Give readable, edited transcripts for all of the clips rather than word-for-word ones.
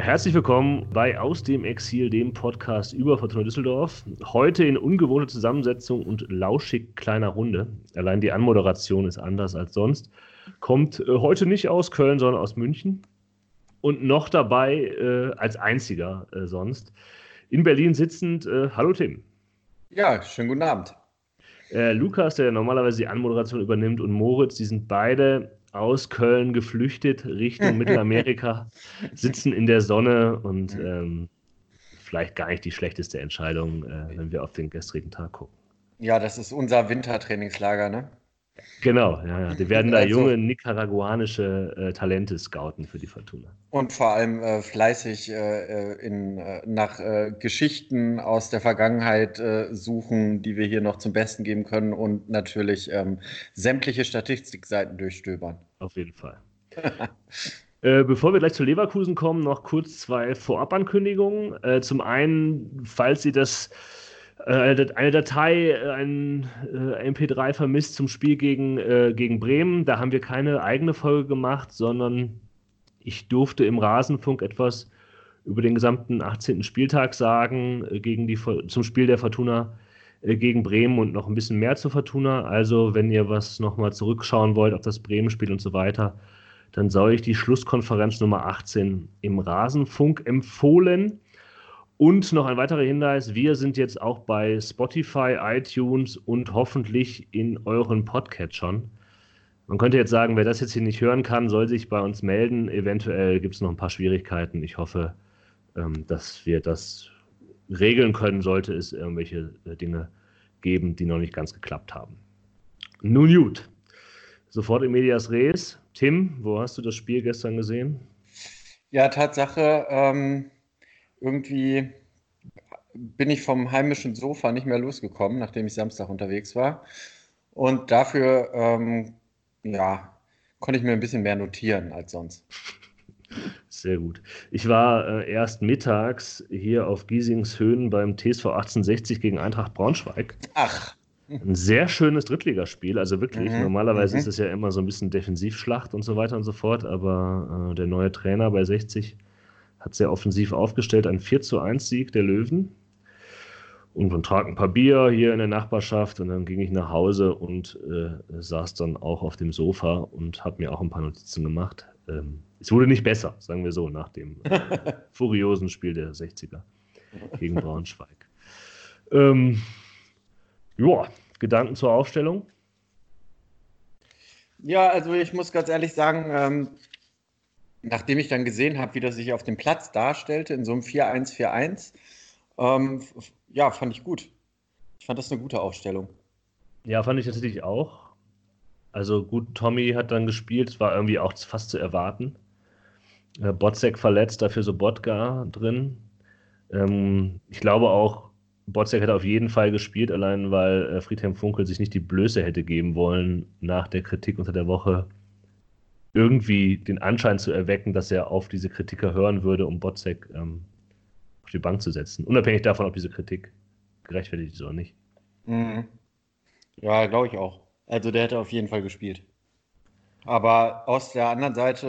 Herzlich willkommen bei Aus dem Exil, dem Podcast über Fortuna Düsseldorf. Heute in ungewohnter Zusammensetzung und lauschig kleiner Runde. Allein die Anmoderation ist anders als sonst. Kommt heute nicht aus Köln, sondern aus München. Und noch dabei als einziger sonst. In Berlin sitzend, hallo Tim. Ja, schönen guten Abend. Lukas, der normalerweise die Anmoderation übernimmt, und Moritz, die sind beide aus Köln geflüchtet Richtung Mittelamerika, sitzen in der Sonne und vielleicht gar nicht die schlechteste Entscheidung, wenn wir auf den gestrigen Tag gucken. Ja, das ist unser Wintertrainingslager, ne? Genau, ja. Die werden da Also, junge nicaraguanische Talente scouten für die Fortuna. und vor allem fleißig nach Geschichten aus der Vergangenheit suchen, die wir hier noch zum Besten geben können und natürlich sämtliche Statistikseiten durchstöbern. Auf jeden Fall. Bevor wir gleich zu Leverkusen kommen, noch kurz zwei Vorabankündigungen. Zum einen, falls Sie eine Datei, ein MP3 vermisst zum Spiel gegen Bremen, da haben wir keine eigene Folge gemacht, sondern ich durfte im Rasenfunk etwas über den gesamten 18. Spieltag sagen, zum Spiel der Fortuna gegen Bremen und noch ein bisschen mehr zur Fortuna. Also, wenn ihr was nochmal zurückschauen wollt auf das Bremen-Spiel und so weiter, dann soll ich die Schlusskonferenz Nummer 18 im Rasenfunk empfohlen. Und noch ein weiterer Hinweis, wir sind jetzt auch bei Spotify, iTunes und hoffentlich in euren Podcatchern. Man könnte jetzt sagen, wer das jetzt hier nicht hören kann, soll sich bei uns melden. Eventuell gibt es noch ein paar Schwierigkeiten. Ich hoffe, dass wir das regeln können, sollte es irgendwelche Dinge geben, die noch nicht ganz geklappt haben. Nun gut, sofort in medias res. Tim, wo hast du das Spiel gestern gesehen? Ja, Tatsache, irgendwie bin ich vom heimischen Sofa nicht mehr losgekommen, nachdem ich Samstag unterwegs war. Und dafür, konnte ich mir ein bisschen mehr notieren als sonst. Sehr gut. Ich war erst mittags hier auf Giesingshöhen beim TSV 1860 gegen Eintracht Braunschweig. Ach. Ein sehr schönes Drittligaspiel, also wirklich. Mhm, Normalerweise mhm. ist es ja immer so ein bisschen Defensivschlacht und so weiter und so fort, aber der neue Trainer bei 60 hat sehr offensiv aufgestellt, ein 4:1 Sieg der Löwen. Und man trank ein paar Bier hier in der Nachbarschaft und dann ging ich nach Hause und saß dann auch auf dem Sofa und habe mir auch ein paar Notizen gemacht. Es wurde nicht besser, sagen wir so, nach dem furiosen Spiel der 60er gegen Braunschweig. Ja, Gedanken zur Aufstellung? Ja, also ich muss ganz ehrlich sagen, nachdem ich dann gesehen habe, wie das sich auf dem Platz darstellte, in so einem 4-1-4-1, fand ich gut. Ich fand das eine gute Aufstellung. Ja, fand ich tatsächlich auch. Also gut, Tommy hat dann gespielt, es war irgendwie auch fast zu erwarten. Botzek verletzt, dafür Sobotka drin. Ich glaube auch, Botzek hätte auf jeden Fall gespielt, allein weil Friedhelm Funkel sich nicht die Blöße hätte geben wollen, nach der Kritik unter der Woche irgendwie den Anschein zu erwecken, dass er auf diese Kritiker hören würde, um Botzek auf die Bank zu setzen. Unabhängig davon, ob diese Kritik gerechtfertigt ist oder nicht. Mhm. Ja, glaube ich auch. Also der hätte auf jeden Fall gespielt. Aber aus der anderen Seite,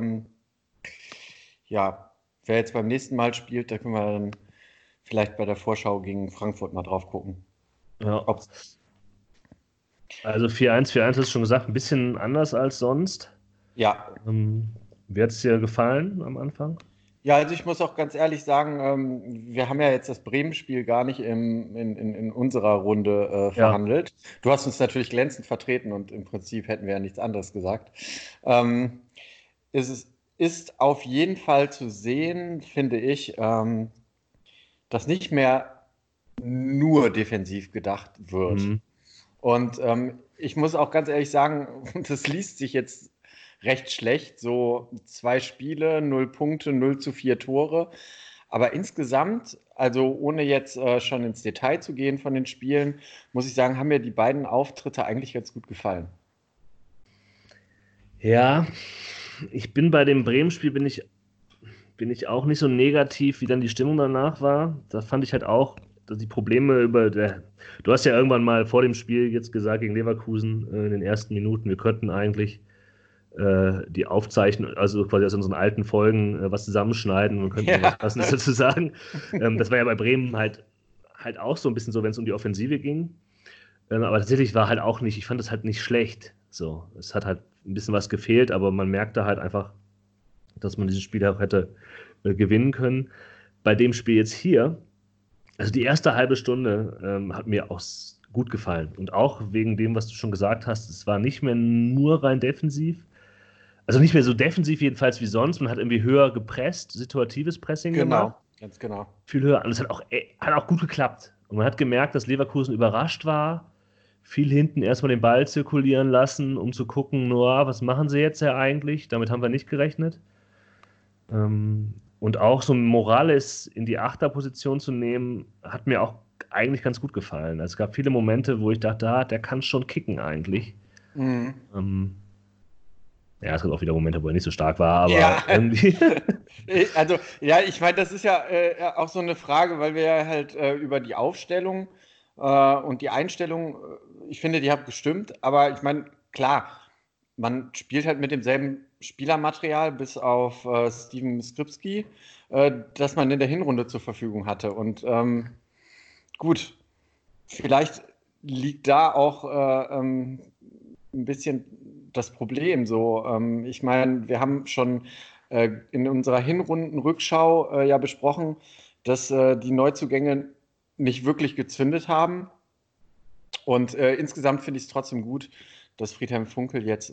wer jetzt beim nächsten Mal spielt, da können wir dann vielleicht bei der Vorschau gegen Frankfurt mal drauf gucken. Ja. Ob's, Also 4-1-4-1 hast du schon gesagt, ein bisschen anders als sonst. ja. Wie hat es dir gefallen am Anfang? Ja, also ich muss auch ganz ehrlich sagen, wir haben ja jetzt das Bremen-Spiel gar nicht in unserer Runde Ja, verhandelt. Du hast uns natürlich glänzend vertreten und im Prinzip hätten wir ja nichts anderes gesagt. Ähm, ist auf jeden Fall zu sehen, finde ich, dass nicht mehr nur defensiv gedacht wird. mhm. Und ich muss auch ganz ehrlich sagen, das liest sich jetzt recht schlecht. So 2 Spiele, 0 Punkte, 0:4 Tore. Aber insgesamt, also ohne jetzt schon ins Detail zu gehen von den Spielen, muss ich sagen, haben mir die beiden Auftritte eigentlich ganz gut gefallen. Ja, ich bin bei dem Bremen-Spiel bin ich auch nicht so negativ, wie dann die Stimmung danach war. Da fand ich halt auch, dass die Probleme du hast ja irgendwann mal vor dem Spiel jetzt gesagt gegen Leverkusen in den ersten Minuten, wir könnten eigentlich die Aufzeichnung, also quasi aus unseren alten Folgen was zusammenschneiden und könnten was Passendes dazu sagen. Das war ja bei Bremen halt auch so ein bisschen so, wenn es um die Offensive ging. Aber tatsächlich war halt auch nicht, ich fand das halt nicht schlecht. So, es hat halt ein bisschen was gefehlt, aber man merkte halt einfach, dass man dieses Spiel auch hätte gewinnen können. Bei dem Spiel jetzt hier, also die erste halbe Stunde hat mir auch gut gefallen. Und auch wegen dem, was du schon gesagt hast, es war nicht mehr nur rein defensiv. Also nicht mehr so defensiv jedenfalls wie sonst. Man hat irgendwie höher gepresst, situatives Pressing gemacht. Genau, ganz genau. Viel höher. Und es hat auch gut geklappt. Und man hat gemerkt, dass Leverkusen überrascht war. Viel hinten erstmal den Ball zirkulieren lassen, um zu gucken, nur, was machen sie jetzt ja eigentlich? Damit haben wir nicht gerechnet. Und auch so Morales in die Achterposition zu nehmen, hat mir auch eigentlich ganz gut gefallen. Also es gab viele Momente, wo ich dachte, der kann schon kicken eigentlich. Ja, es gab auch wieder Momente, wo er nicht so stark war, aber irgendwie. Also, ja, ich meine, das ist ja auch so eine Frage, weil wir ja halt über die Aufstellung und die Einstellung, ich finde, die hat gestimmt, aber ich meine, klar, man spielt halt mit demselben Spielermaterial bis auf Steven Skripski, das man in der Hinrunde zur Verfügung hatte. Und gut, vielleicht liegt da auch ein bisschen das Problem so. Ich meine, wir haben schon in unserer Hinrundenrückschau ja besprochen, dass die Neuzugänge nicht wirklich gezündet haben. Und insgesamt finde ich es trotzdem gut, dass Friedhelm Funkel jetzt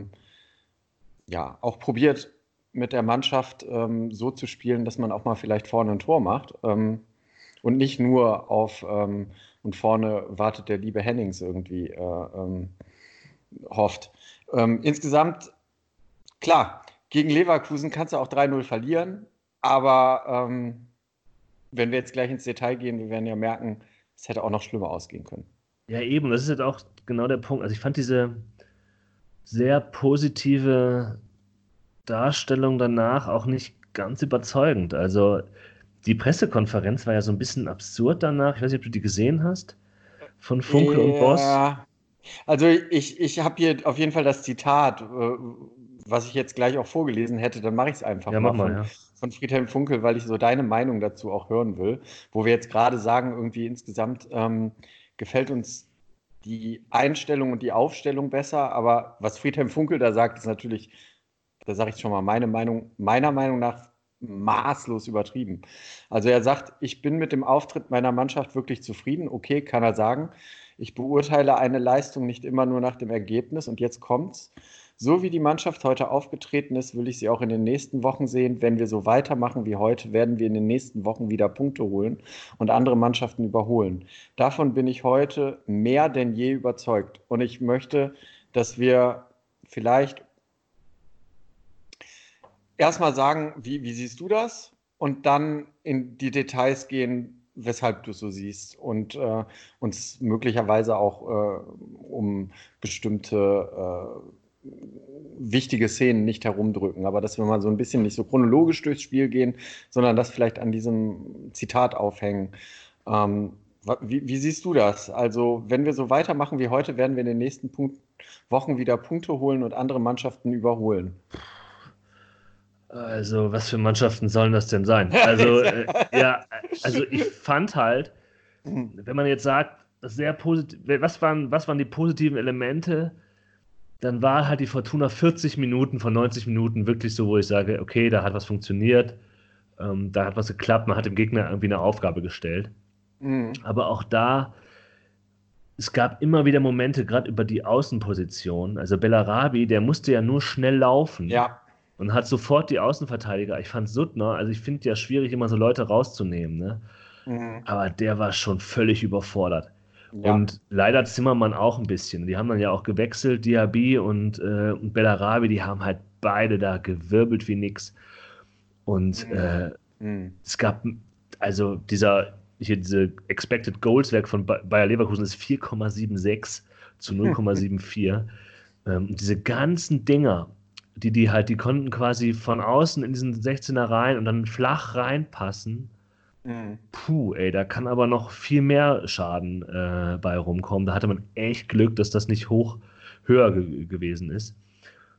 ja auch probiert, mit der Mannschaft so zu spielen, dass man auch mal vielleicht vorne ein Tor macht. Und nicht nur auf und vorne wartet der liebe Hennings irgendwie hofft. Insgesamt, klar, gegen Leverkusen kannst du auch 3-0 verlieren, aber wenn wir jetzt gleich ins Detail gehen, wir werden ja merken, es hätte auch noch schlimmer ausgehen können. Ja, eben, das ist jetzt auch genau der Punkt. Also ich fand diese sehr positive Darstellung danach auch nicht ganz überzeugend. Also die Pressekonferenz war ja so ein bisschen absurd danach. Ich weiß nicht, ob du die gesehen hast, von Funkel und Boss. Also ich habe hier auf jeden Fall das Zitat, was ich jetzt gleich auch vorgelesen hätte, dann mache ich es einfach Ja, mal mach mal, ja. von Friedhelm Funkel, weil ich so deine Meinung dazu auch hören will, wo wir jetzt gerade sagen, irgendwie insgesamt gefällt uns die Einstellung und die Aufstellung besser, aber was Friedhelm Funkel da sagt, ist natürlich, da sage ich schon mal, meine Meinung, meiner Meinung nach maßlos übertrieben. Also er sagt, ich bin mit dem Auftritt meiner Mannschaft wirklich zufrieden. Okay, kann er sagen. Ich beurteile eine Leistung nicht immer nur nach dem Ergebnis. Und jetzt kommt's. So wie die Mannschaft heute aufgetreten ist, will ich sie auch in den nächsten Wochen sehen. Wenn wir so weitermachen wie heute, werden wir in den nächsten Wochen wieder Punkte holen und andere Mannschaften überholen. Davon bin ich heute mehr denn je überzeugt. Und ich möchte, dass wir vielleicht erstmal sagen, wie siehst du das? Und dann in die Details gehen, weshalb du es so siehst. Und uns möglicherweise auch um bestimmte wichtige Szenen nicht herumdrücken. Aber dass wir mal so ein bisschen nicht so chronologisch durchs Spiel gehen, sondern das vielleicht an diesem Zitat aufhängen. Wie siehst du das? Also, wenn wir so weitermachen wie heute, werden wir in den nächsten Wochen wieder Punkte holen und andere Mannschaften überholen. Also, was für Mannschaften sollen das denn sein? Also, ja, also ich fand halt, wenn man jetzt sagt, sehr positiv, was waren die positiven Elemente, dann war halt die Fortuna 40 Minuten von 90 Minuten wirklich so, wo ich sage, okay, da hat was funktioniert, da hat was geklappt, man hat dem Gegner irgendwie eine Aufgabe gestellt. Aber auch da, es gab immer wieder Momente, gerade über die Außenposition. Also Bellarabi, der musste ja nur schnell laufen. Ja. Und hat sofort die Außenverteidiger. Ich fand Suttner, also ich finde ja schwierig, immer so Leute rauszunehmen, ne? Aber der war schon völlig überfordert. Ja. Und leider Zimmermann auch ein bisschen. Die haben dann ja auch gewechselt, Diaby und Bellarabi, die haben halt beide da gewirbelt wie nix. Und es gab, also diese Expected Goals Werk von Bayer Leverkusen ist 4,76 zu 0,74. Diese ganzen Dinger, die konnten quasi von außen in diesen 16er rein und dann flach reinpassen. Puh, ey, da kann aber noch viel mehr Schaden bei rumkommen. Da hatte man echt Glück, dass das nicht höher gewesen ist.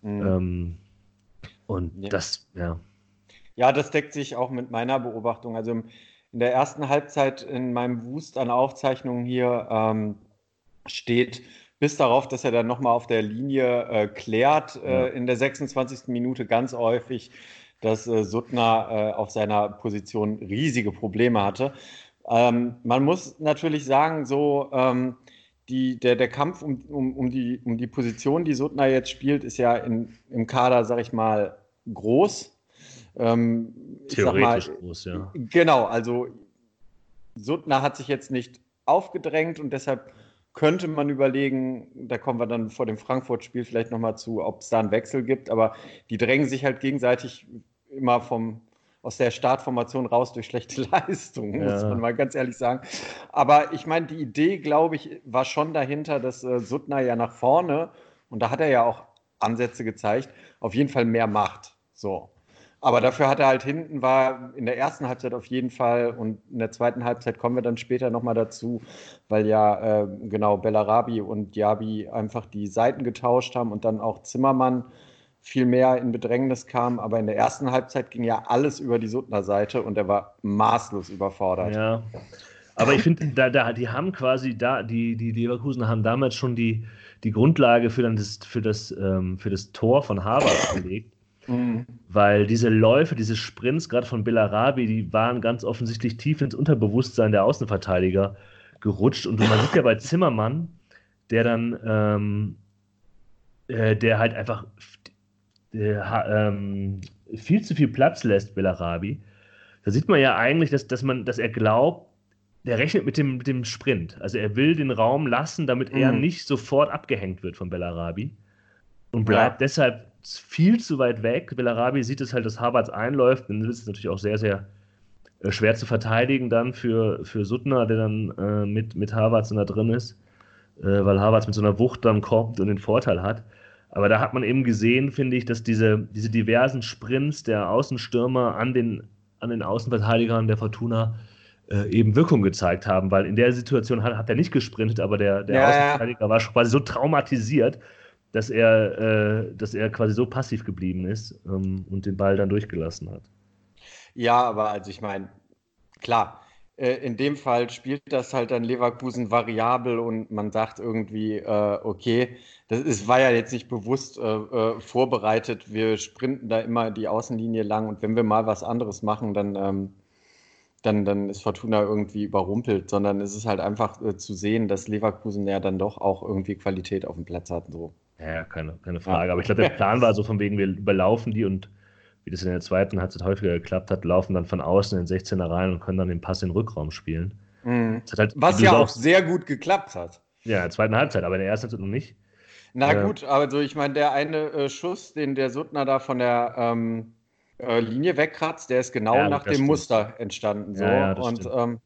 Und das, ja. Ja, das deckt sich auch mit meiner Beobachtung. Also in der ersten Halbzeit in meinem Wust an Aufzeichnungen hier steht bis darauf, dass er dann nochmal auf der Linie klärt in der 26. Minute ganz häufig, dass Suttner auf seiner Position riesige Probleme hatte. Man muss natürlich sagen, so der Kampf um die Position, die Suttner jetzt spielt, ist ja im Kader, sag ich mal, groß. Theoretisch groß, ja. Genau, also Suttner hat sich jetzt nicht aufgedrängt und deshalb könnte man überlegen, da kommen wir dann vor dem Frankfurt-Spiel vielleicht nochmal zu, ob es da einen Wechsel gibt, aber die drängen sich halt gegenseitig immer aus der Startformation raus durch schlechte Leistungen, muss man mal ganz ehrlich sagen. Aber ich meine, die Idee, glaube ich, war schon dahinter, dass Suttner ja nach vorne, und da hat er ja auch Ansätze gezeigt, auf jeden Fall mehr macht. So. Aber dafür hat er halt hinten, war in der ersten Halbzeit auf jeden Fall, und in der zweiten Halbzeit kommen wir dann später nochmal dazu, weil ja genau Bellarabi und Diaby einfach die Seiten getauscht haben und dann auch Zimmermann viel mehr in Bedrängnis kam. Aber in der ersten Halbzeit ging ja alles über die Suttner Seite und er war maßlos überfordert. Ja, aber ich finde, die haben quasi die Leverkusen haben damals schon die Grundlage für das Tor von Havertz gelegt. Weil diese Läufe, diese Sprints, gerade von Bellarabi, die waren ganz offensichtlich tief ins Unterbewusstsein der Außenverteidiger gerutscht. Und man sieht ja bei Zimmermann, der dann, der halt einfach viel zu viel Platz lässt, Bellarabi. Da sieht man ja eigentlich, dass er glaubt, der rechnet mit dem Sprint. Also er will den Raum lassen, damit er nicht sofort abgehängt wird von Bellarabi. Und bleibt deshalb viel zu weit weg. Bellarabi sieht es halt, dass Havertz einläuft. Dann ist es natürlich auch sehr, sehr schwer zu verteidigen dann für Suttner, der dann mit Havertz da drin ist, weil Havertz mit so einer Wucht dann kommt und den Vorteil hat. Aber da hat man eben gesehen, finde ich, dass diese diversen Sprints der Außenstürmer an den Außenverteidigern der Fortuna eben Wirkung gezeigt haben, weil in der Situation hat er nicht gesprintet, aber der Außenverteidiger war quasi so traumatisiert, dass er quasi so passiv geblieben ist und den Ball dann durchgelassen hat. Ja, aber also ich meine, klar, in dem Fall spielt das halt dann Leverkusen variabel und man sagt irgendwie, okay, war ja jetzt nicht bewusst vorbereitet, wir sprinten da immer die Außenlinie lang und wenn wir mal was anderes machen, dann ist Fortuna irgendwie überrumpelt, sondern es ist halt einfach zu sehen, dass Leverkusen ja dann doch auch irgendwie Qualität auf dem Platz hat. So. Ja, keine Frage. Ja. Aber ich glaube, der Plan war so von wegen, wir überlaufen die und wie das in der zweiten Halbzeit häufiger geklappt hat, laufen dann von außen in den 16er rein und können dann den Pass in den Rückraum spielen. Halt, was ja auch sehr gut geklappt hat. Ja, in der zweiten Halbzeit, aber in der ersten Halbzeit noch nicht. Na gut, also ich meine, der eine Schuss, den der Suttner da von der Linie wegkratzt, der ist genau nach dem Muster entstanden. So. Ja, und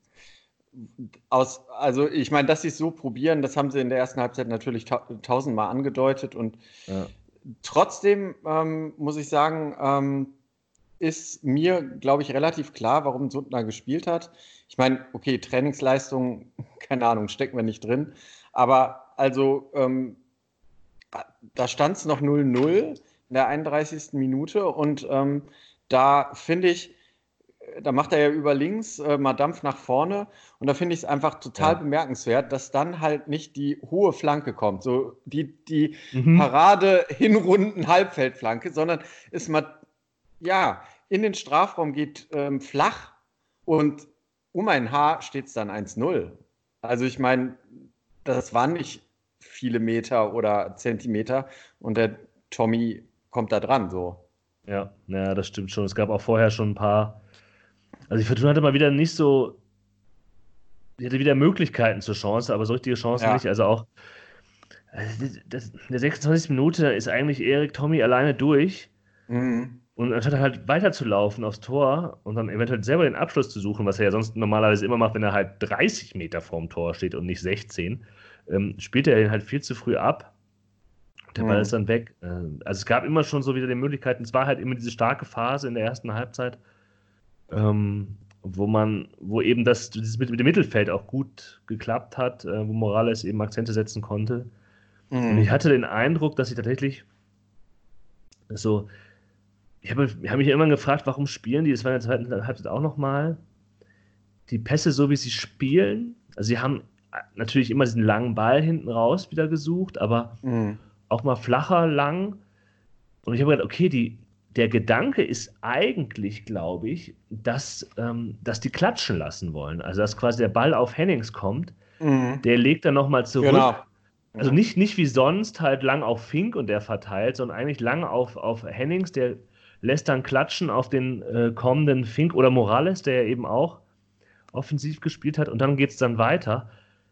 also ich meine, dass sie es so probieren, das haben sie in der ersten Halbzeit natürlich tausendmal angedeutet und trotzdem muss ich sagen, ist mir, glaube ich, relativ klar, warum Suttner gespielt hat. Ich meine, okay, Trainingsleistung, keine Ahnung, stecken wir nicht drin, aber also da stand es noch 0-0 in der 31. Minute und da finde ich, da macht er ja über links mal Dampf nach vorne und da finde ich es einfach total bemerkenswert, dass dann halt nicht die hohe Flanke kommt, so die Parade hinrunden Halbfeldflanke, sondern es mal in den Strafraum geht flach und um ein Haar steht es dann 1-0. Also ich meine, das waren nicht viele Meter oder Zentimeter und der Tommy kommt da dran, so. Ja, das stimmt schon. Es gab auch vorher schon ein paar. Also die Fortuna hatte mal wieder nicht so. Die hatte wieder Möglichkeiten zur Chance, aber so richtige Chancen nicht. Also auch. In der 26. Minute ist eigentlich Erik Tommy alleine durch. Und anstatt halt weiterzulaufen aufs Tor und dann eventuell selber den Abschluss zu suchen, was er ja sonst normalerweise immer macht, wenn er halt 30 Meter vorm Tor steht und nicht 16, spielt er den halt viel zu früh ab. Der Ball ist dann weg. Also es gab immer schon so wieder die Möglichkeiten. Es war halt immer diese starke Phase in der ersten Halbzeit, wo eben das mit dem Mittelfeld auch gut geklappt hat, wo Morales eben Akzente setzen konnte. Und ich hatte den Eindruck, dass sie tatsächlich So, hab mich immer gefragt, warum spielen die, das war in der zweiten Halbzeit auch nochmal, die Pässe so, wie sie spielen. Also sie haben natürlich immer diesen langen Ball hinten raus wieder gesucht, aber Mhm. auch mal flacher, lang. Und ich habe gedacht, okay, der Gedanke ist eigentlich, glaube ich, dass die klatschen lassen wollen. Also dass quasi der Ball auf Hennings kommt, Mhm. der legt dann nochmal zurück. Genau. Also Ja. nicht wie sonst halt lang auf Fink und der verteilt, sondern eigentlich lang auf Hennings, der lässt dann klatschen auf den kommenden Fink oder Morales, der ja eben auch offensiv gespielt hat und dann geht es dann weiter.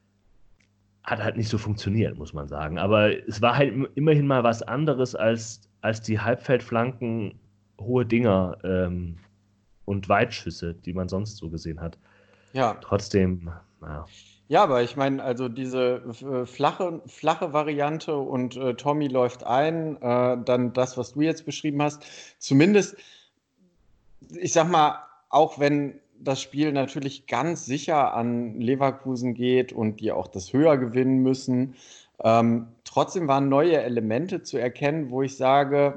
Hat halt nicht so funktioniert, muss man sagen. Aber es war halt immerhin mal was anderes als die Halbfeldflanken, hohe Dinger und Weitschüsse, die man sonst so gesehen hat. Ja. Trotzdem, naja. Ja, aber ich meine, also diese flache Variante und Tommy läuft ein, dann das, was du jetzt beschrieben hast. Zumindest, ich sag mal, auch wenn das Spiel natürlich ganz sicher an Leverkusen geht und die auch das höher gewinnen müssen, trotzdem waren neue Elemente zu erkennen, wo ich sage,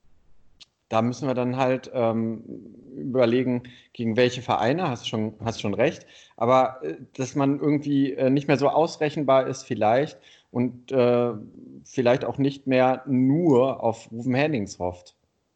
da müssen wir dann halt überlegen, gegen welche Vereine, hast schon recht, aber dass man irgendwie nicht mehr so ausrechenbar ist vielleicht und vielleicht auch nicht mehr nur auf Ruven Hennings hofft.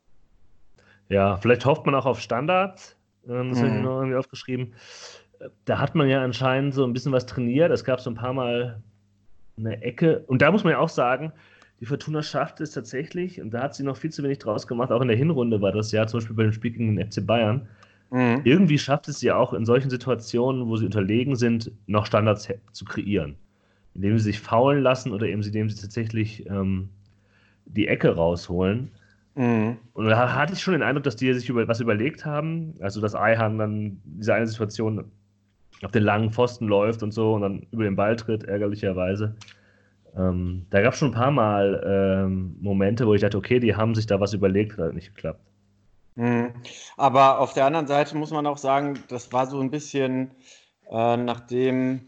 Ja, vielleicht hofft man auch auf Standards. Das habe ich mir Mhm. noch irgendwie aufgeschrieben. Da hat man ja anscheinend so ein bisschen was trainiert. Es gab so ein paar Mal eine Ecke. Und da muss man ja auch sagen, die Fortuna schafft es tatsächlich, und da hat sie noch viel zu wenig draus gemacht. Auch in der Hinrunde war das ja, zum Beispiel bei dem Spiel gegen den FC Bayern. Mhm. Irgendwie schafft es sie auch in solchen Situationen, wo sie unterlegen sind, noch Standards zu kreieren. Indem sie sich faulen lassen oder eben indem sie tatsächlich die Ecke rausholen. Mhm. Und da hatte ich schon den Eindruck, dass die sich was überlegt haben. Also, dass Eihan dann diese eine Situation auf den langen Pfosten läuft und so und dann über den Ball tritt, ärgerlicherweise. Da gab es schon ein paar Mal Momente, wo ich dachte, okay, die haben sich da was überlegt, hat nicht geklappt. Mhm. Aber auf der anderen Seite muss man auch sagen, das war so ein bisschen nachdem,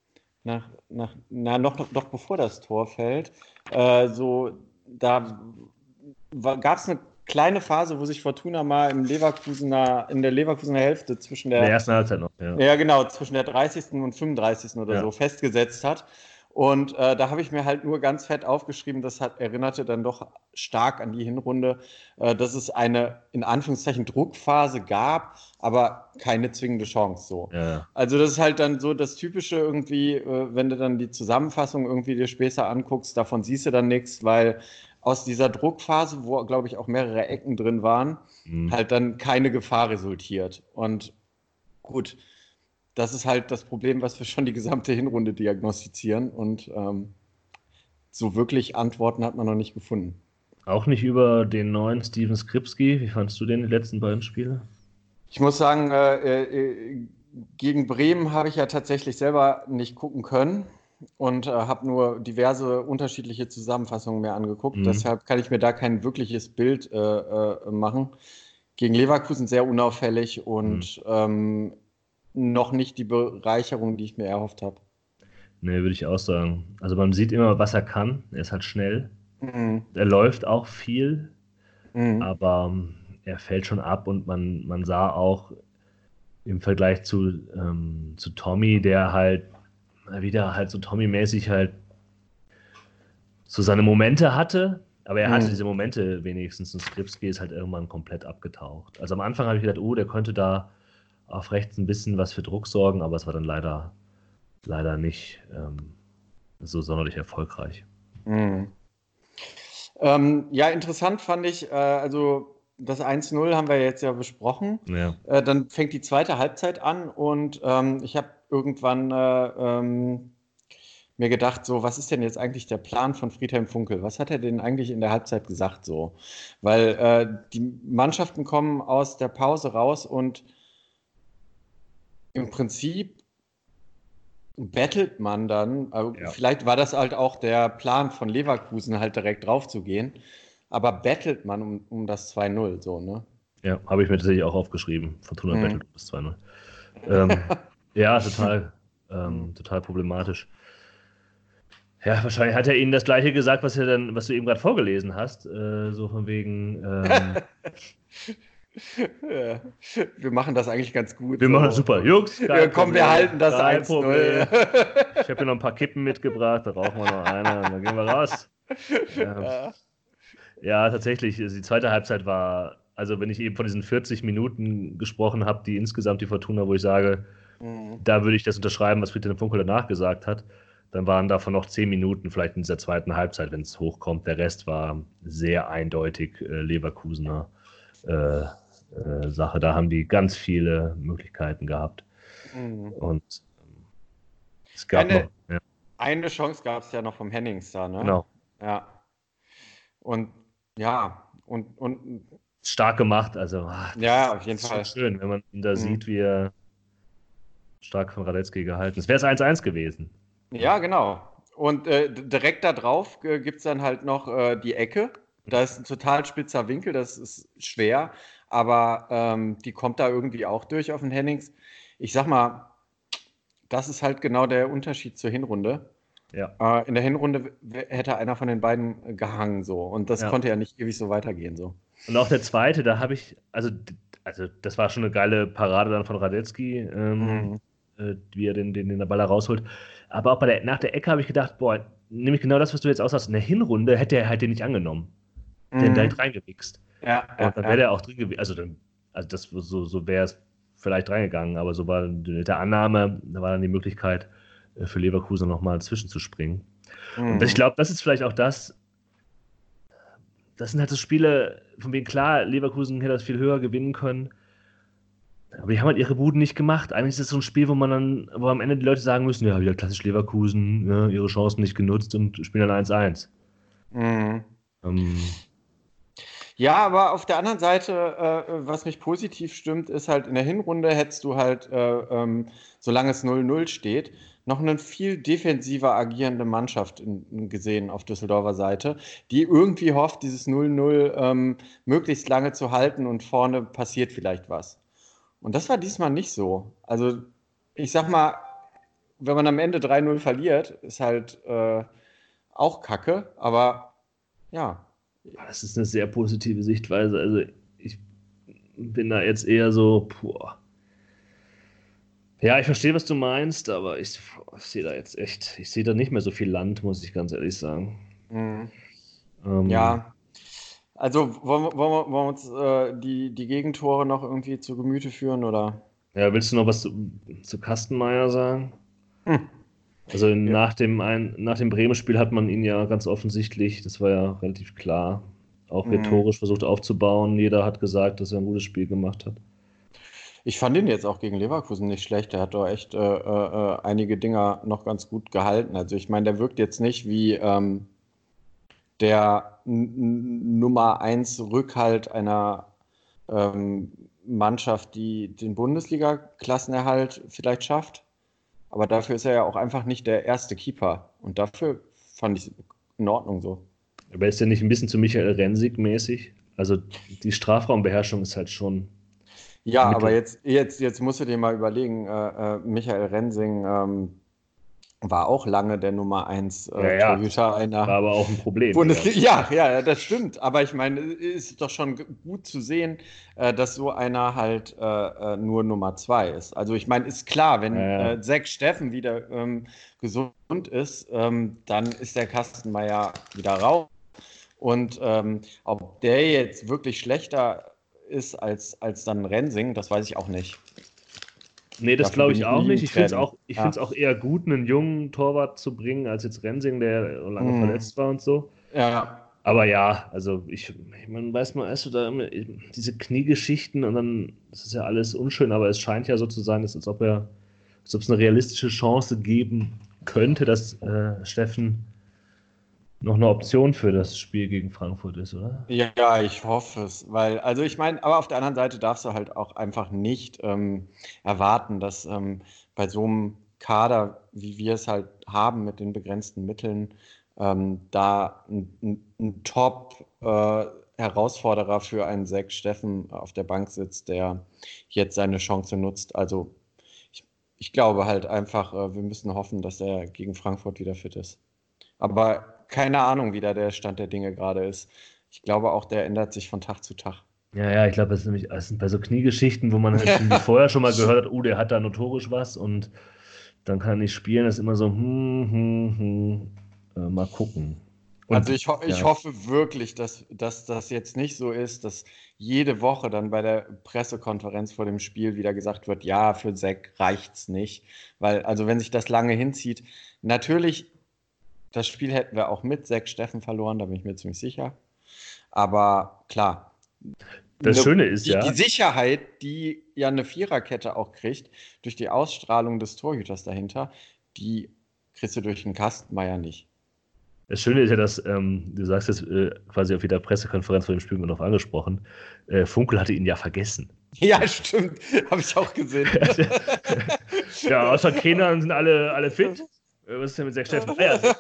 noch bevor das Tor fällt, so, da gab es eine kleine Phase, wo sich Fortuna mal in der Leverkusener Hälfte In der ersten Halbzeit noch, ja. ja genau, zwischen der 30. und 35. oder so Ja. festgesetzt hat. Und da habe ich mir halt nur ganz fett aufgeschrieben, erinnerte dann doch stark an die Hinrunde, dass es eine in Anführungszeichen Druckphase gab, aber keine zwingende Chance so. Ja. Also das ist halt dann so das Typische irgendwie, wenn du dann die Zusammenfassung irgendwie dir später anguckst, davon siehst du dann nichts, weil aus dieser Druckphase, wo glaube ich auch mehrere Ecken drin waren, Mhm. halt dann keine Gefahr resultiert. Und gut, das ist halt das Problem, was wir schon die gesamte Hinrunde diagnostizieren. Und so wirklich Antworten hat man noch nicht gefunden. Auch nicht über den neuen Steven Skripski. Wie fandst du den, die letzten beiden Spiele? Ich muss sagen, gegen Bremen habe ich ja tatsächlich selber nicht gucken können und habe nur diverse unterschiedliche Zusammenfassungen mir angeguckt. Mhm. Deshalb kann ich mir da kein wirkliches Bild machen. Gegen Leverkusen sehr unauffällig Mhm. und noch nicht die Bereicherung, die ich mir erhofft habe. Nee, würde ich auch sagen. Also man sieht immer, was er kann. Er ist halt schnell. Mhm. Er läuft auch viel, Mhm. aber er fällt schon ab und man sah auch im Vergleich zu Tommy, der halt wieder halt so Tommy-mäßig halt so seine Momente hatte, aber er hatte Mhm. diese Momente wenigstens und Skripski ist halt irgendwann komplett abgetaucht. Also am Anfang habe ich gedacht, oh, der könnte da auf rechts ein bisschen was für Druck sorgen, aber es war dann leider nicht so sonderlich erfolgreich. Mhm. Ja, interessant fand ich, also das 1:0 haben wir jetzt ja besprochen. Ja. Dann fängt die zweite Halbzeit an und ich habe irgendwann mir gedacht, so, was ist denn jetzt eigentlich der Plan von Friedhelm Funkel? Was hat er denn eigentlich in der Halbzeit gesagt so? Weil die Mannschaften kommen aus der Pause raus und im Prinzip bettelt man dann, Ja. vielleicht war das halt auch der Plan von Leverkusen, halt direkt drauf zu gehen, aber bettelt man um das 2:0 so, ne? Ja, habe ich mir tatsächlich auch aufgeschrieben. Fortuna Mhm. Battle bis 2:0. Ähm, ja, Mhm. total problematisch. Ja, wahrscheinlich hat er Ihnen das Gleiche gesagt, was du eben gerade vorgelesen hast. So von wegen, Ja. Wir machen das eigentlich ganz gut. wir machen das So. super. Jungs, Ja, kein komm, wir Problem. halten das Kein 1:0. Problem. Ich habe hier noch ein paar Kippen mitgebracht, da rauchen wir noch eine und dann gehen wir raus. Ja. Ja, tatsächlich, die zweite Halbzeit war, also wenn ich eben von diesen 40 Minuten gesprochen habe, die insgesamt die Fortuna, wo ich sage, Mhm. da würde ich das unterschreiben, was Friedhelm Funkel danach gesagt hat, dann waren davon noch 10 Minuten vielleicht in dieser zweiten Halbzeit, wenn es hochkommt. Der Rest war sehr eindeutig Leverkusener Sache. Da haben die ganz viele Möglichkeiten gehabt. Mhm. Und es gab Eine, noch, ja, eine Chance gab es ja noch vom Hennings da, ne? genau, Ja. Und ja, und stark gemacht. Also, ja, auf das jeden ist schon Fall. schön, wenn man ihn da Mhm. sieht, wie er stark von Radetzky gehalten ist. Wäre es 1:1 gewesen. Ja. Ja, genau. Und direkt da drauf gibt es dann halt noch die Ecke. Da ist ein total spitzer Winkel, das ist schwer, aber die kommt da irgendwie auch durch auf den Hennings. Ich sag mal, das ist halt genau der Unterschied zur Hinrunde. Ja. In der Hinrunde hätte einer von den beiden gehangen so und das Ja. konnte ja nicht ewig so weitergehen so. Und auch der zweite, da habe ich, also das war schon eine geile Parade dann von Radetzky, Mhm. wie er den Ball da rausholt. Aber auch nach der Ecke habe ich gedacht, boah, nämlich genau das, was du jetzt aussagst, in der Hinrunde hätte er halt den nicht angenommen. Den direkt Mhm. reingewichst. Ja, Und ja, dann wäre ja. der auch drin gewesen. Also das so wäre es vielleicht reingegangen, aber so war mit der Annahme, da war dann die Möglichkeit für Leverkusen nochmal zwischenzuspringen. Und ich Mhm. glaube, das ist vielleicht auch das sind halt so Spiele, von denen klar, Leverkusen hätte das viel höher gewinnen können. Aber die haben halt ihre Buden nicht gemacht. Eigentlich ist das so ein Spiel, wo am Ende die Leute sagen müssen, ja, wieder klassisch Leverkusen, ja, ihre Chancen nicht genutzt und spielen dann 1:1. Mhm. Ähm, Ja, aber auf der anderen Seite, was mich positiv stimmt, ist halt in der Hinrunde hättest du halt, solange es 0:0 steht, noch eine viel defensiver agierende Mannschaft gesehen auf Düsseldorfer Seite, die irgendwie hofft, dieses 0:0 möglichst lange zu halten und vorne passiert vielleicht was. Und das war diesmal nicht so. Also ich sag mal, wenn man am Ende 3:0 verliert, ist halt auch Kacke, aber ja. Das ist eine sehr positive Sichtweise. Also ich bin da jetzt eher so, boah. Ja, ich verstehe, was du meinst, aber ich sehe da jetzt echt, ich sehe da nicht mehr so viel Land, muss ich ganz ehrlich sagen. Mhm. Ähm, Ja, also wollen wir uns die Gegentore noch irgendwie zu Gemüte führen oder? ja, willst du noch was zu Kastenmeier sagen? Hm. Also Ja. nach dem Bremen-Spiel hat man ihn ja ganz offensichtlich, das war ja relativ klar, auch Hm. rhetorisch versucht aufzubauen. Jeder hat gesagt, dass er ein gutes Spiel gemacht hat. Ich fand ihn jetzt auch gegen Leverkusen nicht schlecht. Er hat doch echt einige Dinger noch ganz gut gehalten. Also ich meine, der wirkt jetzt nicht wie der Nummer 1 Rückhalt einer ähm, Mannschaft, die den Bundesliga-Klassenerhalt vielleicht schafft. Aber dafür ist er ja auch einfach nicht der erste Keeper. Und dafür fand ich es in Ordnung so. Aber ist er nicht ein bisschen zu Michael Rensig mäßig? Also die Strafraumbeherrschung ist halt schon Ja, aber mittel. jetzt musst du dir mal überlegen, Michael Rensing war auch lange der Nummer 1 Ja, ja, Torhüter war einer aber auch ein Problem. Bundesliga. Ja, ja, das stimmt. Aber ich meine, es ist doch schon gut zu sehen, dass so einer halt nur Nummer 2 ist. Also ich meine, ist klar, Ja, wenn ja. Zach Steffen wieder gesund ist, dann ist der Kastenmeier wieder raus. Und ob der jetzt wirklich schlechter ist als dann Rensing, das weiß ich auch nicht. Nee, das Dafür glaube bin ich ich auch nie nicht. im Training. Ich find's Ja. auch eher gut, einen jungen Torwart zu bringen, als jetzt Rensing, der lange Hm. verletzt war und so. Ja. Aber ja, also man weiß mal, weißt du, da immer diese Kniegeschichten und dann, das ist ja alles unschön, aber es scheint ja so zu sein, als ob es eine realistische Chance geben könnte, dass Steffen noch eine Option für das Spiel gegen Frankfurt ist, oder? Ja, ich hoffe es, weil, also ich meine, aber auf der anderen Seite darfst du halt auch einfach nicht erwarten, dass bei so einem Kader, wie wir es halt haben mit den begrenzten Mitteln, da ein Top-Herausforderer für einen Zack Steffen auf der Bank sitzt, der jetzt seine Chance nutzt. Also ich glaube halt einfach, wir müssen hoffen, dass er gegen Frankfurt wieder fit ist. Aber keine Ahnung, wie da der Stand der Dinge gerade ist. Ich glaube auch, der ändert sich von Tag zu Tag. Ja, ich glaube, das sind bei so Kniegeschichten, wo man halt irgendwie vorher schon mal gehört hat, der hat da notorisch was und dann kann er nicht spielen, das ist immer so, mal gucken. Und Also ich hoffe wirklich, dass das jetzt nicht so ist, dass jede Woche dann bei der Pressekonferenz vor dem Spiel wieder gesagt wird, ja, für Zach reicht's nicht. Weil, also wenn sich das lange hinzieht, natürlich, das Spiel hätten wir auch mit Zach Steffen verloren, da bin ich mir ziemlich sicher. Aber klar, das Schöne ist die Sicherheit, die ja eine Viererkette auch kriegt, durch die Ausstrahlung des Torhüters dahinter, die kriegst du durch den Kastenmeier nicht. Das Schöne ist ja, dass du sagst jetzt quasi auf jeder Pressekonferenz vor dem Spiel noch angesprochen, Funkel hatte ihn ja vergessen. Ja, stimmt. Habe ich auch gesehen. Ja, außer Trainern sind alle fit. Was ist denn mit Zach Steffen?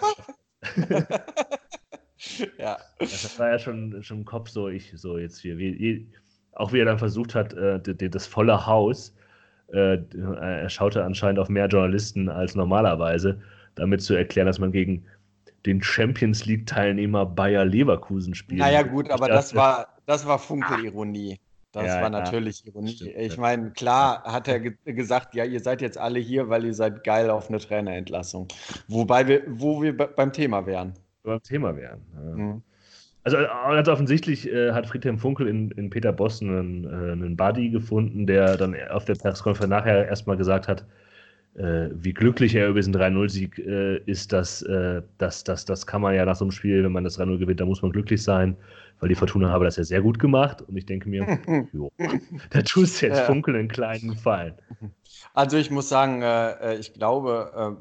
Ja. Das war ja schon im Kopf so jetzt hier. Auch wie er dann versucht hat, das volle Haus, er schaute anscheinend auf mehr Journalisten als normalerweise, damit zu erklären, dass man gegen den Champions League-Teilnehmer Bayer Leverkusen spielt. Naja, gut, aber das war Funkel-Ironie. Das war natürlich Ironie. Stimmt, ich meine, klar hat er gesagt, ja, ihr seid jetzt alle hier, weil ihr seid geil auf eine Trainerentlassung. Wo wir beim Thema wären. Beim Thema wären. Ja. Mhm. Also ganz offensichtlich hat Friedhelm Funkel in Peter Bosz einen Buddy gefunden, der dann auf der Pressekonferenz nachher erstmal gesagt hat, wie glücklich er über diesen 3-0-Sieg ist, das kann man ja nach so einem Spiel, wenn man das 3-0 gewinnt, da muss man glücklich sein, weil die Fortuna habe das ja sehr gut gemacht und ich denke mir, jo, da tust du jetzt Funkel einen kleinen Gefallen. Also ich muss sagen, ich glaube,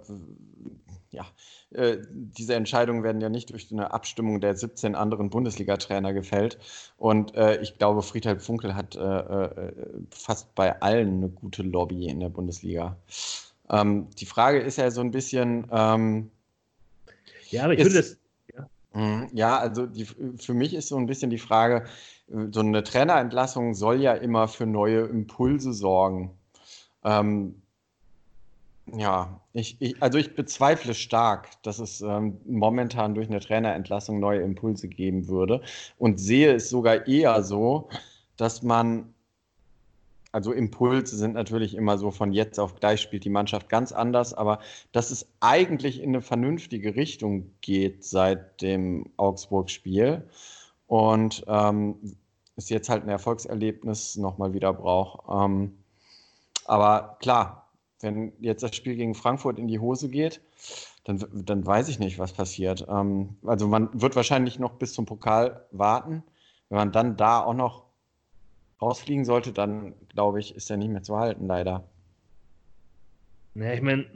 diese Entscheidungen werden ja nicht durch eine Abstimmung der 17 anderen Bundesliga-Trainer gefällt. Und ich glaube, Friedhelm Funkel hat fast bei allen eine gute Lobby in der Bundesliga. Die Frage ist ja so ein bisschen. Ja, aber ich würde das. Ja, also für mich ist so ein bisschen die Frage, so eine Trainerentlassung soll ja immer für neue Impulse sorgen. Ja, ich bezweifle stark, dass es momentan durch eine Trainerentlassung neue Impulse geben würde und sehe es sogar eher so, dass also Impulse sind natürlich immer so von jetzt auf gleich spielt die Mannschaft ganz anders, aber dass es eigentlich in eine vernünftige Richtung geht seit dem Augsburg-Spiel und es jetzt halt ein Erfolgserlebnis nochmal wieder braucht. Aber klar, wenn jetzt das Spiel gegen Frankfurt in die Hose geht, dann weiß ich nicht, was passiert. Also man wird wahrscheinlich noch bis zum Pokal warten. Wenn man dann da auch noch rausfliegen sollte, dann glaube ich, ist er nicht mehr zu halten, leider. Ja, ich meine.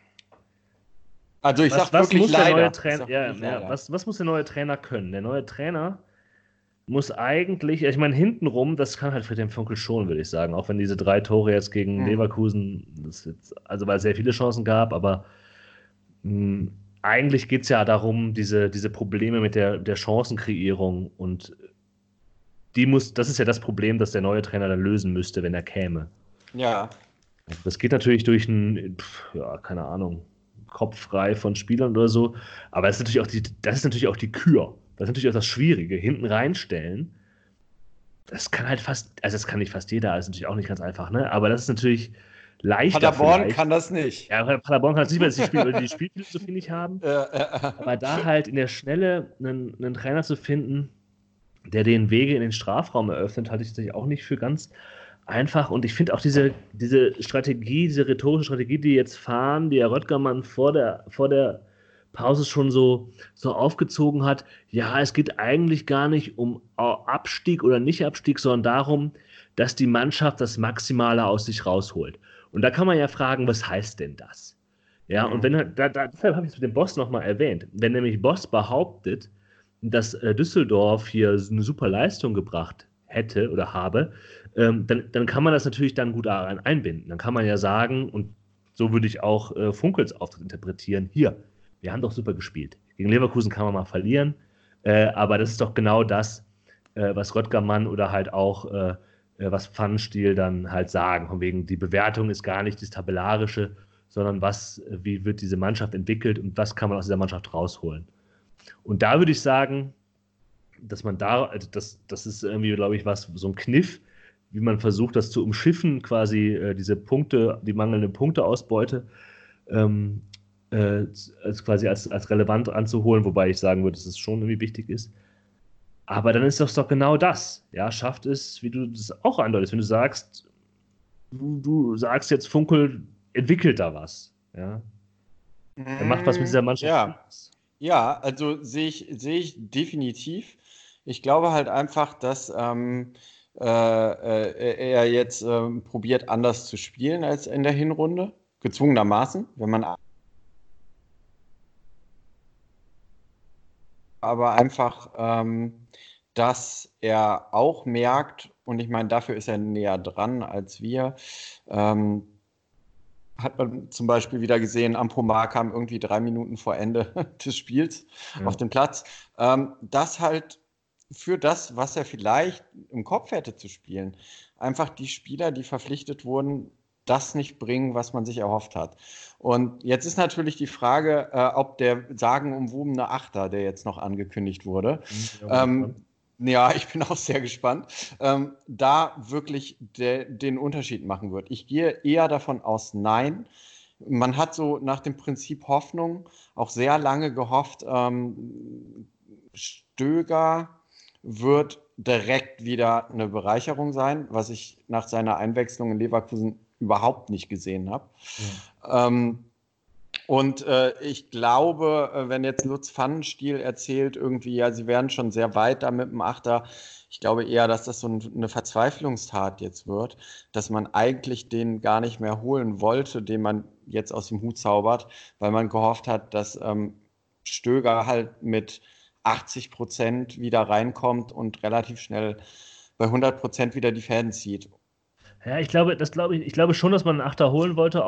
Also ich sage wirklich leider. Was muss der neue Trainer können? Der neue Trainer muss eigentlich, ich meine, hintenrum, das kann halt Friedhelm Funkel schon, würde ich sagen. Auch wenn diese 3 Tore jetzt gegen Leverkusen, also weil es sehr viele Chancen gab, aber eigentlich geht es ja darum, diese Probleme mit der Chancenkreierung und das ist ja das Problem, das der neue Trainer dann lösen müsste, wenn er käme. Ja. Das geht natürlich durch keine Ahnung, Kopf frei von Spielern oder so, aber das ist natürlich auch die Kür. Das ist natürlich auch das Schwierige. Hinten reinstellen, das kann nicht fast jeder, das ist natürlich auch nicht ganz einfach, ne? Aber das ist natürlich leichter. Paderborn kann das nicht. Ja, Paderborn kann das nicht, weil die Spielphilosophie nicht haben. Aber da halt in der Schnelle einen Trainer zu finden, der den Wege in den Strafraum eröffnet, halte ich tatsächlich auch nicht für ganz einfach. Und ich finde auch diese Strategie, diese rhetorische Strategie, die jetzt fahren, die Herr Röttgermann vor der Pause schon so aufgezogen hat, ja, es geht eigentlich gar nicht um Abstieg oder Nicht-Abstieg, sondern darum, dass die Mannschaft das Maximale aus sich rausholt. Und da kann man ja fragen, was heißt denn das? Ja, und deshalb habe ich es mit dem Boss nochmal erwähnt. Wenn nämlich Boss behauptet, dass Düsseldorf hier eine super Leistung gebracht hätte oder habe, dann kann man das natürlich dann gut einbinden. Dann kann man ja sagen, und so würde ich auch Funkels Auftritt interpretieren, hier, wir haben doch super gespielt. Gegen Leverkusen kann man mal verlieren, aber das ist doch genau das, was Röttgermann oder halt auch was Pfannenstiel dann halt sagen. Von wegen, die Bewertung ist gar nicht das Tabellarische, sondern wie wird diese Mannschaft entwickelt und was kann man aus dieser Mannschaft rausholen. Und da würde ich sagen, dass man da, also das ist irgendwie, glaube ich, so ein Kniff, wie man versucht, das zu umschiffen, quasi diese Punkte, die mangelnde Punkteausbeute ähm, als relevant anzuholen, wobei ich sagen würde, dass es schon irgendwie wichtig ist. Aber dann ist das doch genau das. Ja, schafft es, wie du das auch andeutest, wenn du sagst, du sagst jetzt, Funkel entwickelt da was. Ja, er macht was mit dieser Mannschaft. Ja, ja, also sehe ich definitiv. Ich glaube halt einfach, dass er jetzt probiert, anders zu spielen als in der Hinrunde. Gezwungenermaßen, wenn man aber einfach, dass er auch merkt, und ich meine, dafür ist er näher dran als wir, hat man zum Beispiel wieder gesehen, Ampomar kam irgendwie 3 Minuten vor Ende des Spiels auf den Platz. Das halt für das, was er vielleicht im Kopf hätte zu spielen, einfach die Spieler, die verpflichtet wurden, das nicht bringen, was man sich erhofft hat. Und jetzt ist natürlich die Frage, ob der sagenumwobene Achter, der jetzt noch angekündigt wurde, ja, ich bin auch sehr gespannt, da wirklich den Unterschied machen wird. Ich gehe eher davon aus, nein. Man hat so nach dem Prinzip Hoffnung auch sehr lange gehofft, Stöger wird direkt wieder eine Bereicherung sein, was ich nach seiner Einwechslung in Leverkusen überhaupt nicht gesehen habe. Und ich glaube, wenn jetzt Lutz Pfannenstiel erzählt, irgendwie, ja, sie wären schon sehr weit da mit dem Achter, ich glaube eher, dass das so eine Verzweiflungstat jetzt wird, dass man eigentlich den gar nicht mehr holen wollte, den man jetzt aus dem Hut zaubert, weil man gehofft hat, dass Stöger halt mit 80% wieder reinkommt und relativ schnell bei 100% wieder die Fäden zieht. Ja, ich glaube schon, dass man einen Achter holen wollte,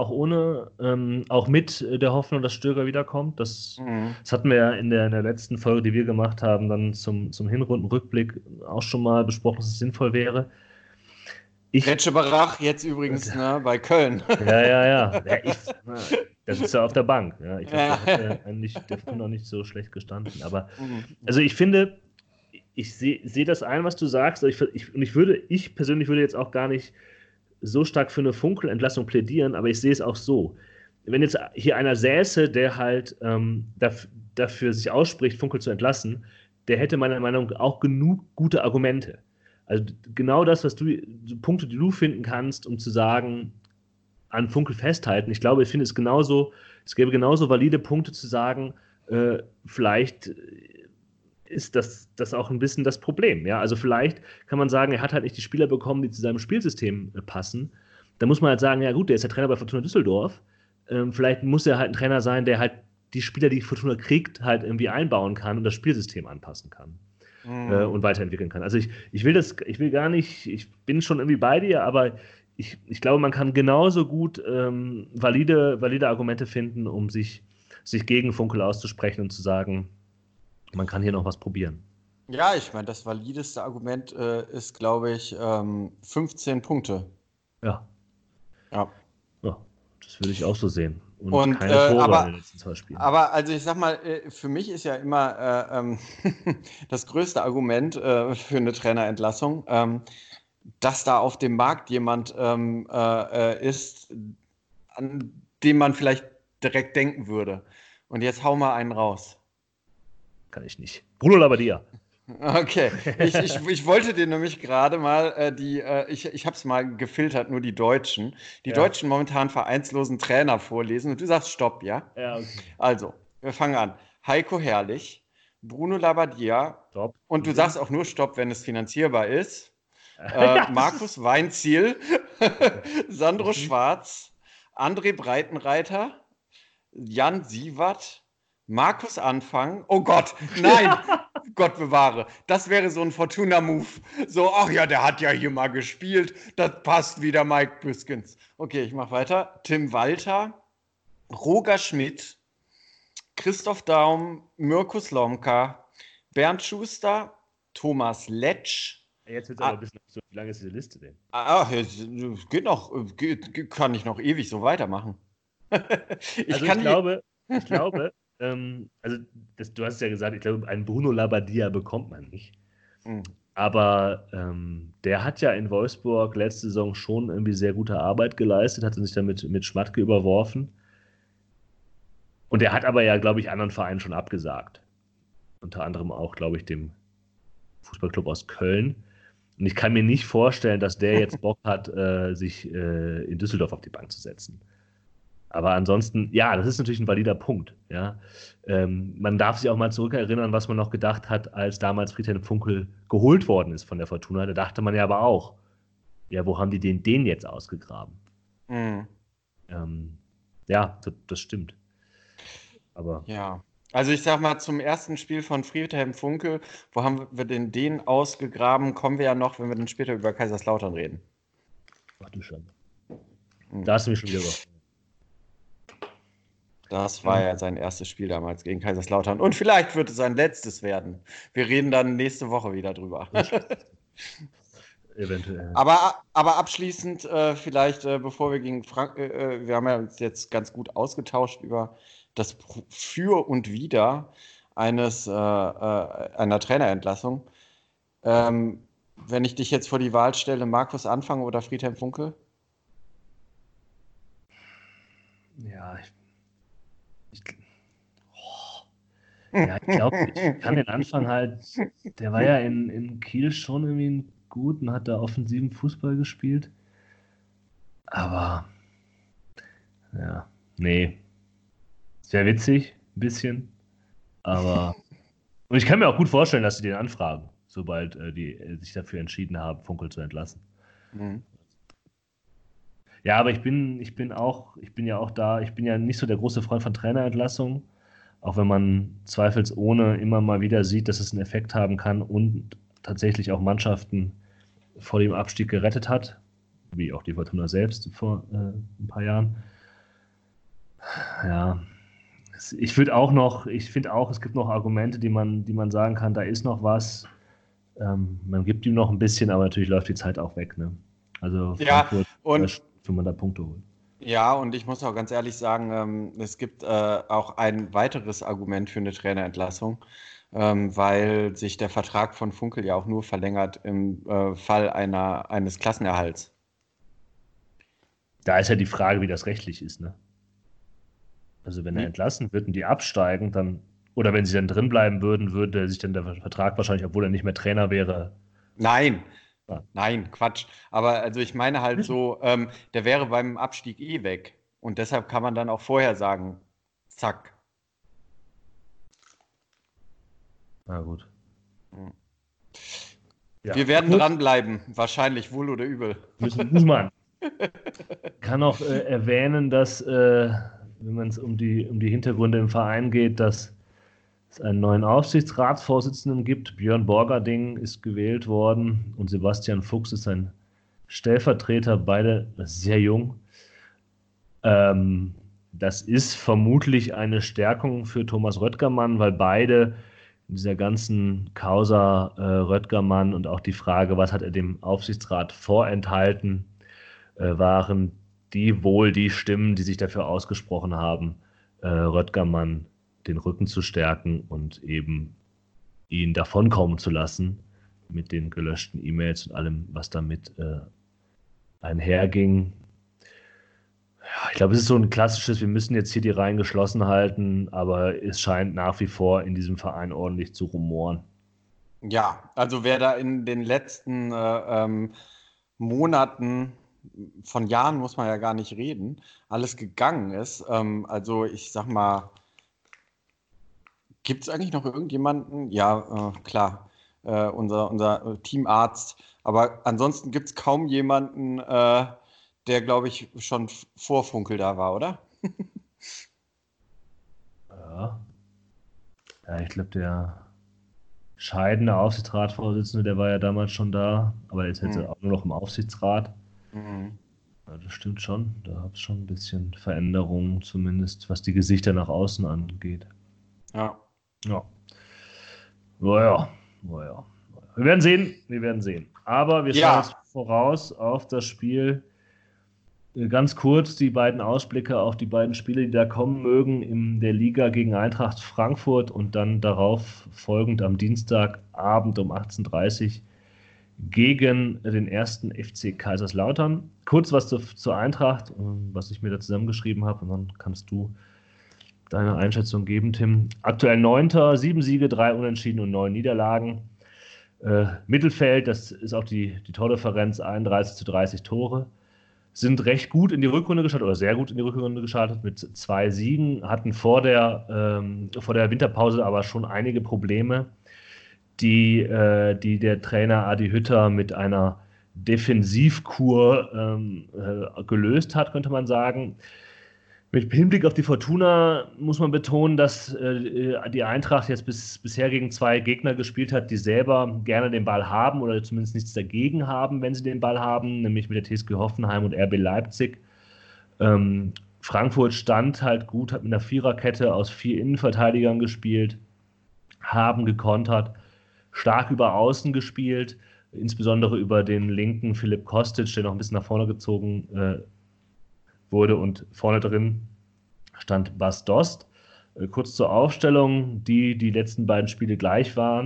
auch mit der Hoffnung, dass Stöger wiederkommt. Das hatten wir ja in der letzten Folge, die wir gemacht haben, dann zum Hinrundenrückblick auch schon mal besprochen, dass es sinnvoll wäre. Gretsche Barach jetzt übrigens bei Köln. Ja, das ist ja auf der Bank. Ja. Ich glaube, der hat noch nicht so schlecht gestanden. Aber also ich finde, ich sehe das ein, was du sagst. Ich persönlich würde jetzt auch gar nicht so stark für eine Funkelentlassung plädieren, aber ich sehe es auch so. Wenn jetzt hier einer säße, der halt dafür sich ausspricht, Funkel zu entlassen, der hätte meiner Meinung nach auch genug gute Argumente. Also genau das, Punkte, die du finden kannst, um zu sagen, an Funkel festhalten. Ich glaube, es gäbe genauso valide Punkte zu sagen, vielleicht ist das auch ein bisschen das Problem. Ja? Also vielleicht kann man sagen, er hat halt nicht die Spieler bekommen, die zu seinem Spielsystem passen. Da muss man halt sagen, ja gut, der ist der Trainer bei Fortuna Düsseldorf. Vielleicht muss er halt ein Trainer sein, der halt die Spieler, die Fortuna kriegt, halt irgendwie einbauen kann und das Spielsystem anpassen kann und weiterentwickeln kann. Also ich will gar nicht, ich bin schon irgendwie bei dir, aber ich glaube, man kann genauso gut valide Argumente finden, um sich gegen Funkel auszusprechen und zu sagen, man kann hier noch was probieren. Ja, ich meine, das valideste Argument ist, glaube ich, 15 Punkte. Ja. Ja. Das würde ich auch so sehen. Und keine Tore in den letzten 2 Spielen. Aber also ich sag mal, für mich ist ja immer das größte Argument für eine Trainerentlassung, dass da auf dem Markt jemand ist, an den man vielleicht direkt denken würde. Und jetzt hau mal einen raus. Kann ich nicht. Bruno Labbadia. Okay, ich wollte dir nämlich gerade mal ich habe es mal gefiltert, nur die Deutschen. Die Deutschen momentan vereinslosen Trainer vorlesen und du sagst Stopp, ja? Ja, okay. Also, wir fangen an. Heiko Herrlich, Bruno Labbadia. Stopp. Und du sagst auch nur Stopp, wenn es finanzierbar ist. Ja, Markus Weinziel, Sandro Schwarz, André Breitenreiter, Jan Siewert, Markus Anfang. Oh Gott, nein! Gott bewahre. Das wäre so ein Fortuna-Move. So, ach ja, der hat ja hier mal gespielt. Das passt wieder, Mike Büskens. Okay, ich mache weiter. Tim Walter, Roger Schmidt, Christoph Daum, Mirko Slomka, Bernd Schuster, Thomas Letsch. Jetzt wird es aber ein bisschen so, wie lange ist diese Liste denn? Geht noch, kann ich noch ewig so weitermachen. Ich glaube, also du hast ja gesagt, ich glaube, einen Bruno Labbadia bekommt man nicht. Aber der hat ja in Wolfsburg letzte Saison schon irgendwie sehr gute Arbeit geleistet, hat sich damit mit Schmatke überworfen. Und er hat aber ja, glaube ich, anderen Vereinen schon abgesagt. Unter anderem auch, glaube ich, dem Fußballclub aus Köln. Und ich kann mir nicht vorstellen, dass der jetzt Bock hat, sich in Düsseldorf auf die Bank zu setzen. Aber ansonsten, ja, das ist natürlich ein valider Punkt. Ja. Man darf sich auch mal zurückerinnern, was man noch gedacht hat, als damals Friedhelm Funkel geholt worden ist von der Fortuna. Da dachte man ja aber auch, ja, wo haben die den jetzt ausgegraben? Ja, das stimmt. Aber ja, also ich sag mal, zum ersten Spiel von Friedhelm Funkel, wo haben wir denn den ausgegraben, kommen wir ja noch, wenn wir dann später über Kaiserslautern reden. ach du Schande. Da hast du mich schon wieder überrascht. Das war ja sein erstes Spiel damals gegen Kaiserslautern. Und vielleicht wird es sein letztes werden. Wir reden dann nächste Woche wieder drüber. Eventuell. Aber abschließend vielleicht, bevor wir gegen wir haben ja uns jetzt ganz gut ausgetauscht über das Für und Wider einer Trainerentlassung. Wenn ich dich jetzt vor die Wahl stelle, Markus Anfang oder Friedhelm Funkel? Ja, ich glaube, ich kann den Anfang halt, der war ja in Kiel schon irgendwie gut und hat da offensiven Fußball gespielt. Aber, ja, nee. Es wäre witzig, ein bisschen. Aber, und ich kann mir auch gut vorstellen, dass sie den anfragen, sobald die sich dafür entschieden haben, Funkel zu entlassen. Ja, aber ich bin ja auch da, ich bin ja nicht so der große Freund von Trainerentlassungen, auch wenn man zweifelsohne immer mal wieder sieht, dass es einen Effekt haben kann und tatsächlich auch Mannschaften vor dem Abstieg gerettet hat, wie auch die Fortuna selbst vor ein paar Jahren. Ja, ich finde auch, es gibt noch Argumente, die man sagen kann, da ist noch was. Man gibt ihm noch ein bisschen, aber natürlich läuft die Zeit auch weg. Ne? Also Ja, Frankfurt, und wenn man da Punkte holt. ja, und ich muss auch ganz ehrlich sagen, es gibt auch ein weiteres Argument für eine Trainerentlassung, weil sich der Vertrag von Funkel ja auch nur verlängert im Fall eines Klassenerhalts. Da ist ja die Frage, wie das rechtlich ist. Ne? Also wenn er entlassen wird und die absteigen, dann, oder wenn sie dann drin bleiben würden, würde sich dann der Vertrag wahrscheinlich, obwohl er nicht mehr Trainer wäre. Nein, Ja. nein, Quatsch. Aber also ich meine halt so, der wäre beim Abstieg eh weg. Und deshalb kann man dann auch vorher sagen, zack. Na gut. Ja. Wir werden dranbleiben, wahrscheinlich wohl oder übel. Muss man. Kann auch erwähnen, dass, wenn man es um die Hintergründe im Verein geht, dass es einen neuen Aufsichtsratsvorsitzenden gibt. Björn Borgerding ist gewählt worden und Sebastian Fuchs ist sein Stellvertreter, beide sehr jung. Das ist vermutlich eine Stärkung für Thomas Röttgermann, weil beide in dieser ganzen Causa Röttgermann und auch die Frage, was hat er dem Aufsichtsrat vorenthalten, waren die Stimmen, die sich dafür ausgesprochen haben, Röttgermann den Rücken zu stärken und eben ihn davonkommen zu lassen mit den gelöschten E-Mails und allem, was damit einherging. Ja, ich glaube, es ist so ein klassisches, wir müssen jetzt hier die Reihen geschlossen halten, aber es scheint nach wie vor in diesem Verein ordentlich zu rumoren. Ja, also wer da in den letzten Monaten, von Jahren muss man ja gar nicht reden, alles gegangen ist. Also ich sag mal, gibt es eigentlich noch irgendjemanden? Ja, klar, unser Teamarzt. Aber ansonsten gibt es kaum jemanden, der, glaube ich, schon vor Funkel da war, oder? Ja, ja ich glaube, der scheidende Aufsichtsratsvorsitzende, der war ja damals schon da, aber er ist jetzt auch nur noch im Aufsichtsrat. Ja, das stimmt schon. Da gab es schon ein bisschen Veränderungen, zumindest was die Gesichter nach außen angeht. Ja. Ja. Naja. Wir werden sehen. Aber wir schauen jetzt voraus auf das Spiel Ganz kurz die beiden Ausblicke auf die beiden Spiele, die da kommen mögen, in der Liga gegen Eintracht Frankfurt und dann darauf folgend am Dienstagabend um 18:30 Uhr gegen den ersten FC Kaiserslautern. Kurz was zur Eintracht, was ich mir da zusammengeschrieben habe, und dann kannst du deine Einschätzung geben, Tim. Aktuell 9., 7 Siege, 3 Unentschieden und 9 Niederlagen. Mittelfeld, das ist auch die Tordifferenz, 31:30 Tore. Sind recht gut in die Rückrunde gestartet oder sehr gut in die Rückrunde gestartet mit 2 Siegen, hatten vor der Winterpause aber schon einige Probleme, die der Trainer Adi Hütter mit einer Defensivkur gelöst hat, könnte man sagen. Mit Hinblick auf die Fortuna muss man betonen, dass die Eintracht jetzt bisher gegen 2 Gegner gespielt hat, die selber gerne den Ball haben oder zumindest nichts dagegen haben, wenn sie den Ball haben, nämlich mit der TSG Hoffenheim und RB Leipzig. Frankfurt stand halt gut, hat mit einer Viererkette aus 4 Innenverteidigern gespielt, haben gekontert, stark über Außen gespielt, insbesondere über den linken Filip Kostic, der noch ein bisschen nach vorne gezogen wurde, und vorne drin stand Bas Dost. Kurz zur Aufstellung, die letzten beiden Spiele gleich war.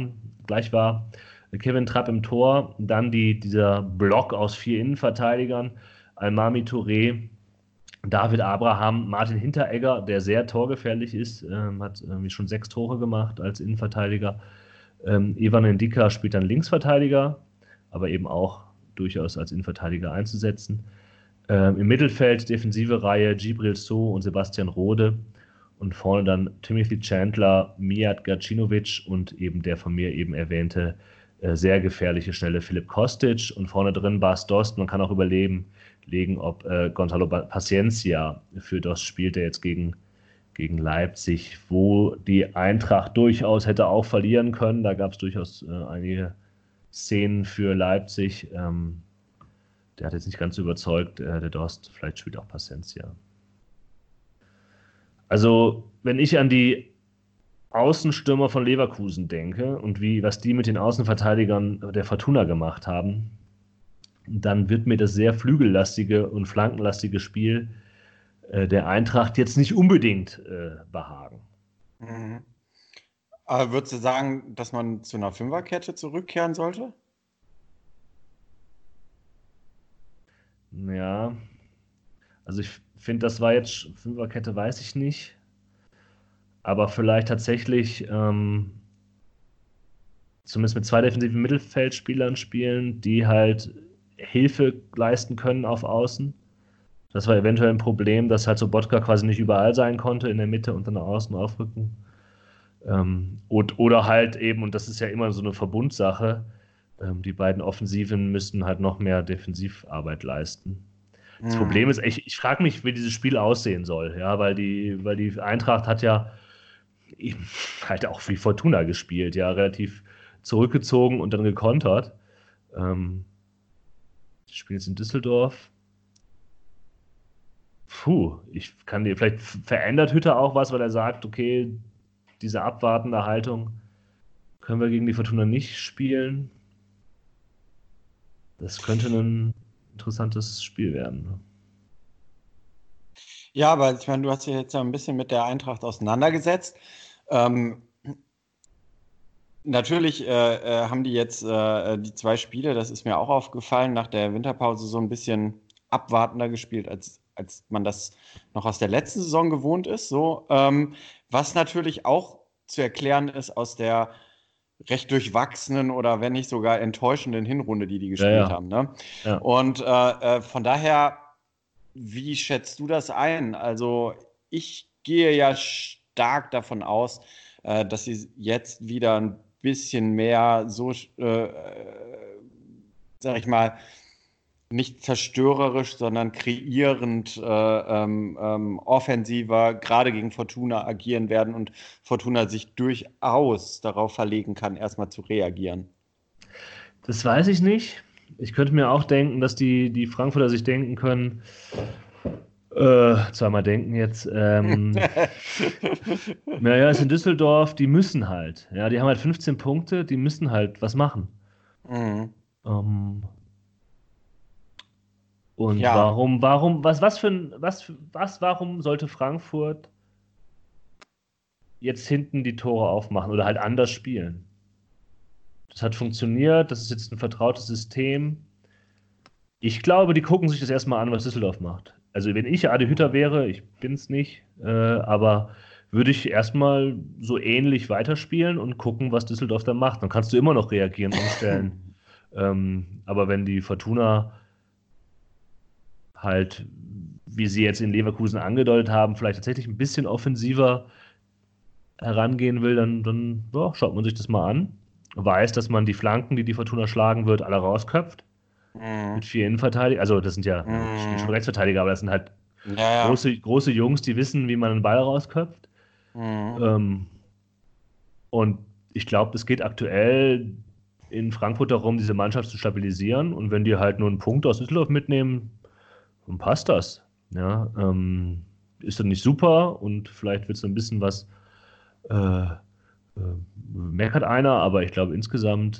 Kevin Trapp im Tor, dann dieser Block aus 4 Innenverteidigern, Almami Touré, David Abraham, Martin Hinteregger, der sehr torgefährlich ist, hat irgendwie schon 6 Tore gemacht als Innenverteidiger. Ivan Ndicka spielt dann Linksverteidiger, aber eben auch durchaus als Innenverteidiger einzusetzen. Im Mittelfeld defensive Reihe Djibril Sow und Sebastian Rode und vorne dann Timothy Chandler, Mijat Gacinovic und eben der von mir eben erwähnte sehr gefährliche, schnelle Filip Kostic und vorne drin Bas Dost. Man kann auch überlegen, ob Gonzalo Paciencia für Dost spielt, der jetzt gegen Leipzig, wo die Eintracht durchaus hätte auch verlieren können. Da gab es durchaus einige Szenen für Leipzig. Der hat jetzt nicht ganz so überzeugt, der Dost. Vielleicht spielt auch Paciencia. Also, wenn ich an die Außenstürmer von Leverkusen denke und was die mit den Außenverteidigern der Fortuna gemacht haben, dann wird mir das sehr flügellastige und flankenlastige Spiel der Eintracht jetzt nicht unbedingt behagen. Mhm. Aber würdest du sagen, dass man zu einer Fünferkette zurückkehren sollte? Ja, also ich finde, das war jetzt Fünferkette, weiß ich nicht. Aber vielleicht tatsächlich zumindest mit 2 defensiven Mittelfeldspielern spielen, die halt Hilfe leisten können auf Außen. Das war eventuell ein Problem, dass halt Sobotka quasi nicht überall sein konnte in der Mitte und dann nach außen aufrücken. Oder halt eben, und das ist ja immer so eine Verbundsache, die beiden Offensiven müssten halt noch mehr Defensivarbeit leisten. Das Problem ist, ich frage mich, wie dieses Spiel aussehen soll, ja, weil die Eintracht hat ja halt auch wie Fortuna gespielt, ja, relativ zurückgezogen und dann gekontert. Ich spiele jetzt in Düsseldorf. Vielleicht verändert Hütter auch was, weil er sagt, okay, diese abwartende Haltung können wir gegen die Fortuna nicht spielen. Das könnte ein interessantes Spiel werden. Ja, aber ich meine, du hast dich jetzt ja ein bisschen mit der Eintracht auseinandergesetzt. Natürlich haben die jetzt die 2 Spiele, das ist mir auch aufgefallen, nach der Winterpause so ein bisschen abwartender gespielt, als man das noch aus der letzten Saison gewohnt ist. So, was natürlich auch zu erklären ist aus der recht durchwachsenen oder wenn nicht sogar enttäuschenden Hinrunde, die gespielt haben. Ne? Ja. Und von daher, wie schätzt du das ein? Also ich gehe ja stark davon aus, dass sie jetzt wieder ein bisschen mehr so, sag ich mal, nicht zerstörerisch, sondern kreierend offensiver gerade gegen Fortuna agieren werden und Fortuna sich durchaus darauf verlegen kann, erstmal zu reagieren. Das weiß ich nicht. Ich könnte mir auch denken, dass die Frankfurter sich denken können, zweimal denken jetzt, naja, ist in Düsseldorf, die müssen halt. Ja, die haben halt 15 Punkte, die müssen halt was machen. Mhm. Und Ja, warum sollte Frankfurt jetzt hinten die Tore aufmachen oder halt anders spielen? Das hat funktioniert, das ist jetzt ein vertrautes System. Ich glaube, die gucken sich das erstmal an, was Düsseldorf macht. Also, wenn ich Adi Hütter wäre, ich bin es nicht, aber würde ich erstmal so ähnlich weiterspielen und gucken, was Düsseldorf da macht. Dann kannst du immer noch reagieren, umstellen. Aber wenn die Fortuna halt, wie sie jetzt in Leverkusen angedeutet haben, vielleicht tatsächlich ein bisschen offensiver herangehen will, dann ja, schaut man sich das mal an. Weiß, dass man die Flanken, die die Fortuna schlagen wird, alle rausköpft. Mit mhm. 4 Innenverteidigern. Also, das sind ja, die spielen schon Mhm. Rechtsverteidiger, aber das sind halt Ja, ja. große Jungs, die wissen, wie man einen Ball rausköpft. Mhm. Ähm, und ich glaube, es geht aktuell in Frankfurt darum, diese Mannschaft zu stabilisieren. Und wenn die halt nur einen Punkt aus Düsseldorf mitnehmen, dann passt das. Ja, ist dann nicht super und vielleicht wird es ein bisschen was, meckert einer, aber ich glaube insgesamt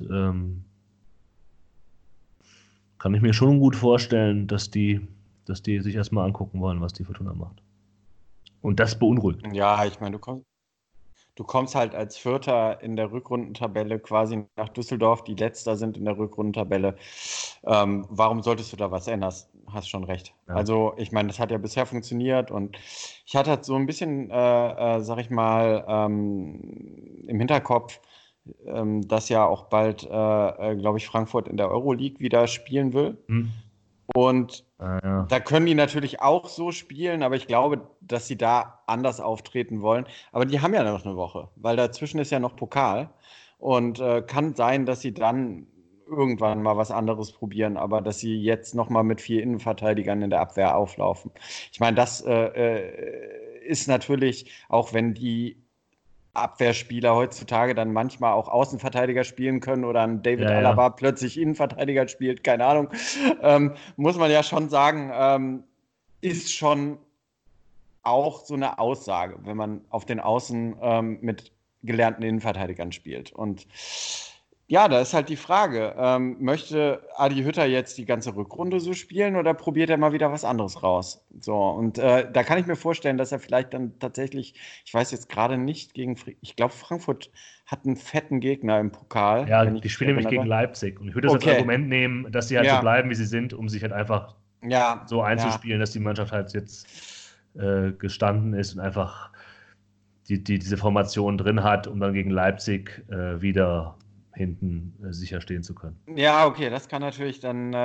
kann ich mir schon gut vorstellen, dass die sich erstmal angucken wollen, was die Fortuna macht. Und das beunruhigt. Ja, ich meine, du kommst halt als Vierter in der Rückrundentabelle quasi nach Düsseldorf, die Letzter sind in der Rückrundentabelle. Warum solltest du da was ändern? Hast schon recht. Ja, Also, ich meine, das hat ja bisher funktioniert und ich hatte halt so ein bisschen, sag ich mal, im Hinterkopf, dass ja auch bald, glaube ich, Frankfurt in der Euroleague wieder spielen will. hm. Und Ja. da können die natürlich auch so spielen, aber ich glaube, dass sie da anders auftreten wollen. Aber die haben ja noch eine Woche, weil dazwischen ist ja noch Pokal. Und kann sein, dass sie dann irgendwann mal was anderes probieren, aber dass sie jetzt noch mal mit 4 Innenverteidigern in der Abwehr auflaufen. Ich meine, das ist natürlich, auch wenn die Abwehrspieler heutzutage dann manchmal auch Außenverteidiger spielen können oder ein David Ja, ja. Alaba plötzlich Innenverteidiger spielt, keine Ahnung, muss man ja schon sagen, ist schon auch so eine Aussage, wenn man auf den Außen mit gelernten Innenverteidigern spielt. Und ja, da ist halt die Frage, möchte Adi Hütter jetzt die ganze Rückrunde so spielen oder probiert er mal wieder was anderes raus? So, und da kann ich mir vorstellen, dass er vielleicht dann tatsächlich, ich weiß jetzt gerade nicht, ich glaube, Frankfurt hat einen fetten Gegner im Pokal, Ja, wenn ich die mich spielen nämlich gegen erinnere. Leipzig. Und ich würde das als Okay, Argument nehmen, dass sie halt so ja, bleiben, wie sie sind, um sich halt einfach ja, so ja. einzuspielen, dass die Mannschaft halt jetzt gestanden ist und einfach diese Formation drin hat, um dann gegen Leipzig wieder hinten sicher stehen zu können. Ja, okay, das kann natürlich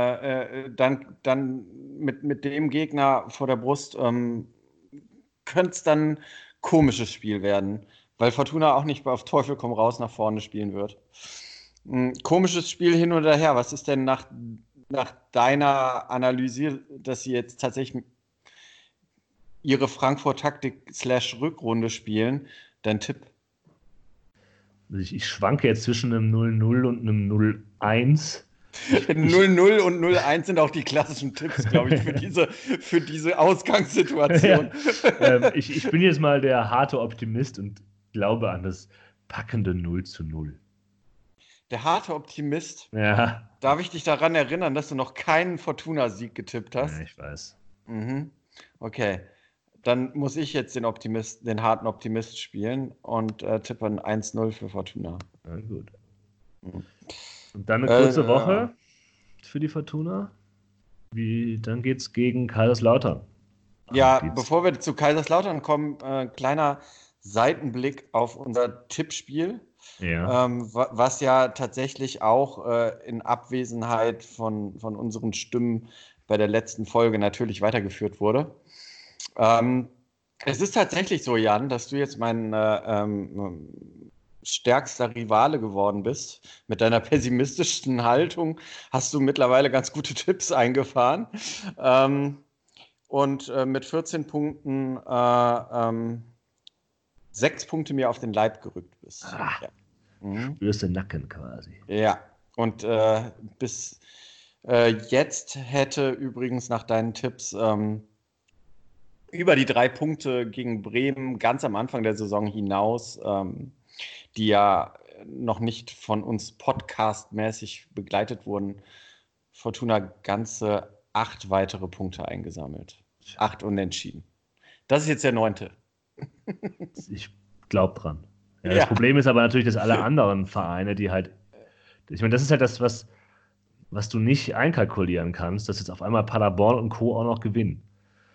dann mit dem Gegner vor der Brust könnte es dann ein komisches Spiel werden, weil Fortuna auch nicht auf Teufel komm raus nach vorne spielen wird. Komisches Spiel hin oder her. Was ist denn nach deiner Analyse, dass sie jetzt tatsächlich ihre Frankfurt-Taktik/Rückrunde spielen? Dein Tipp? Also ich schwanke jetzt zwischen einem 0-0 und einem 0-1. Ich 0-0 und 0-1 sind auch die klassischen Tipps, glaube ich, für diese Ausgangssituation. Ja. Ich bin jetzt mal der harte Optimist und glaube an das packende 0-0. Der harte Optimist. Ja, Darf ich dich daran erinnern, dass du noch keinen Fortuna-Sieg getippt ja, hast? ich weiß. Mhm. Okay. Dann muss ich jetzt den harten Optimist spielen und tippe ein 1-0 für Fortuna. Na gut. Mhm. Und dann eine kurze Äh, Woche für die Fortuna. Dann geht's gegen Kaiserslautern. Am ja, Dienstag. bevor wir zu Kaiserslautern kommen, kleiner Seitenblick auf unser Tippspiel, Ja. was ja tatsächlich auch in Abwesenheit von unseren Stimmen bei der letzten Folge natürlich weitergeführt wurde. Ähm, Es ist tatsächlich so, Jan, dass du jetzt mein stärkster Rivale geworden bist. Mit deiner pessimistischen Haltung hast du mittlerweile ganz gute Tipps eingefahren. Ähm, und mit 14 Punkten 6 Punkte mir auf den Leib gerückt bist. Ah, Ja. Mhm. spürst den Nacken quasi. Ja. Und bis jetzt hätte übrigens nach deinen Tipps über die 3 Punkte gegen Bremen ganz am Anfang der Saison hinaus, die ja noch nicht von uns podcastmäßig begleitet wurden, Fortuna ganze 8 weitere Punkte eingesammelt. 8 Unentschieden. Das ist jetzt der 9. Ich glaube dran. Ja, Ja. das Problem ist aber natürlich, dass alle anderen Vereine, die halt, ich meine, das ist halt das, was du nicht einkalkulieren kannst, dass jetzt auf einmal Paderborn und Co. auch noch gewinnen.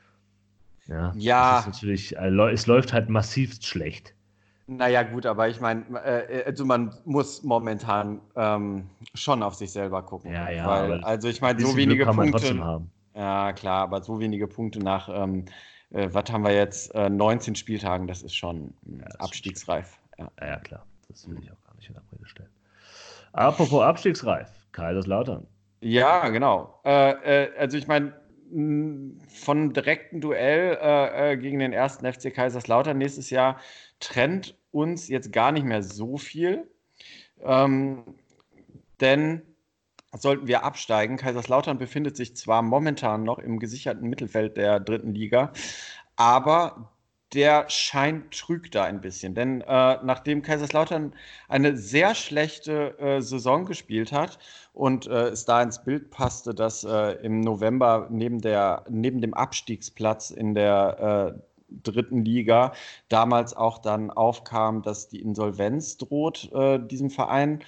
Ja, das ist Ja, natürlich, es läuft halt massivst schlecht. naja, gut, aber ich meine, also man muss momentan schon auf sich selber gucken. Ja, ja, Weil, aber also ich ein meine, so bisschen Glück wenige kann man trotzdem Punkte, haben. ja klar, aber so wenige Punkte nach, was haben wir jetzt, 19 Spieltagen, das ist schon Ja, das ist schon schlecht. abstiegsreif. Ja. Ja, ja, klar. Das will ich auch gar nicht in Abrede stellen. Apropos abstiegsreif, Kaiserslautern. Ja, genau. Also ich meine, von direkten Duell gegen den ersten FC Kaiserslautern nächstes Jahr trennt uns jetzt gar nicht mehr so viel. Ähm, denn sollten wir absteigen, Kaiserslautern befindet sich zwar momentan noch im gesicherten Mittelfeld der dritten Liga, aber der Schein trügt da ein bisschen. Denn nachdem Kaiserslautern eine sehr schlechte Saison gespielt hat und es da ins Bild passte, dass im November neben dem Abstiegsplatz in der dritten Liga damals auch dann aufkam, dass die Insolvenz droht diesem Verein,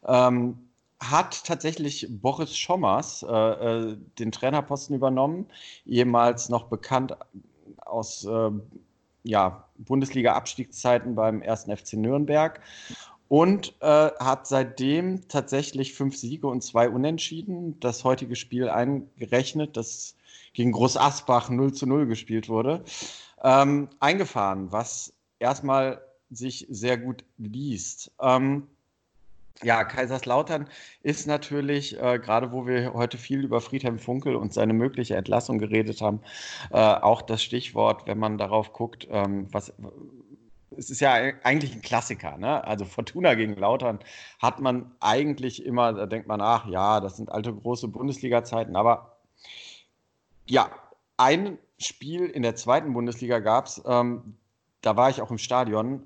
hat tatsächlich Boris Schommers den Trainerposten übernommen, ehemals noch bekannt aus ja, Bundesliga-Abstiegszeiten beim 1. FC Nürnberg und hat seitdem tatsächlich 5 Siege und 2 Unentschieden, das heutige Spiel eingerechnet, das gegen Groß Asbach 0:0 gespielt wurde, eingefahren, was erstmal sich sehr gut liest. Ja, Kaiserslautern ist natürlich, gerade wo wir heute viel über Friedhelm Funkel und seine mögliche Entlassung geredet haben, auch das Stichwort, wenn man darauf guckt, es ist ja eigentlich ein Klassiker, ne? Also Fortuna gegen Lautern hat man eigentlich immer, da denkt man, ach ja, das sind alte große Bundesliga-Zeiten, aber ja, ein Spiel in der zweiten Bundesliga gab es, da war ich auch im Stadion.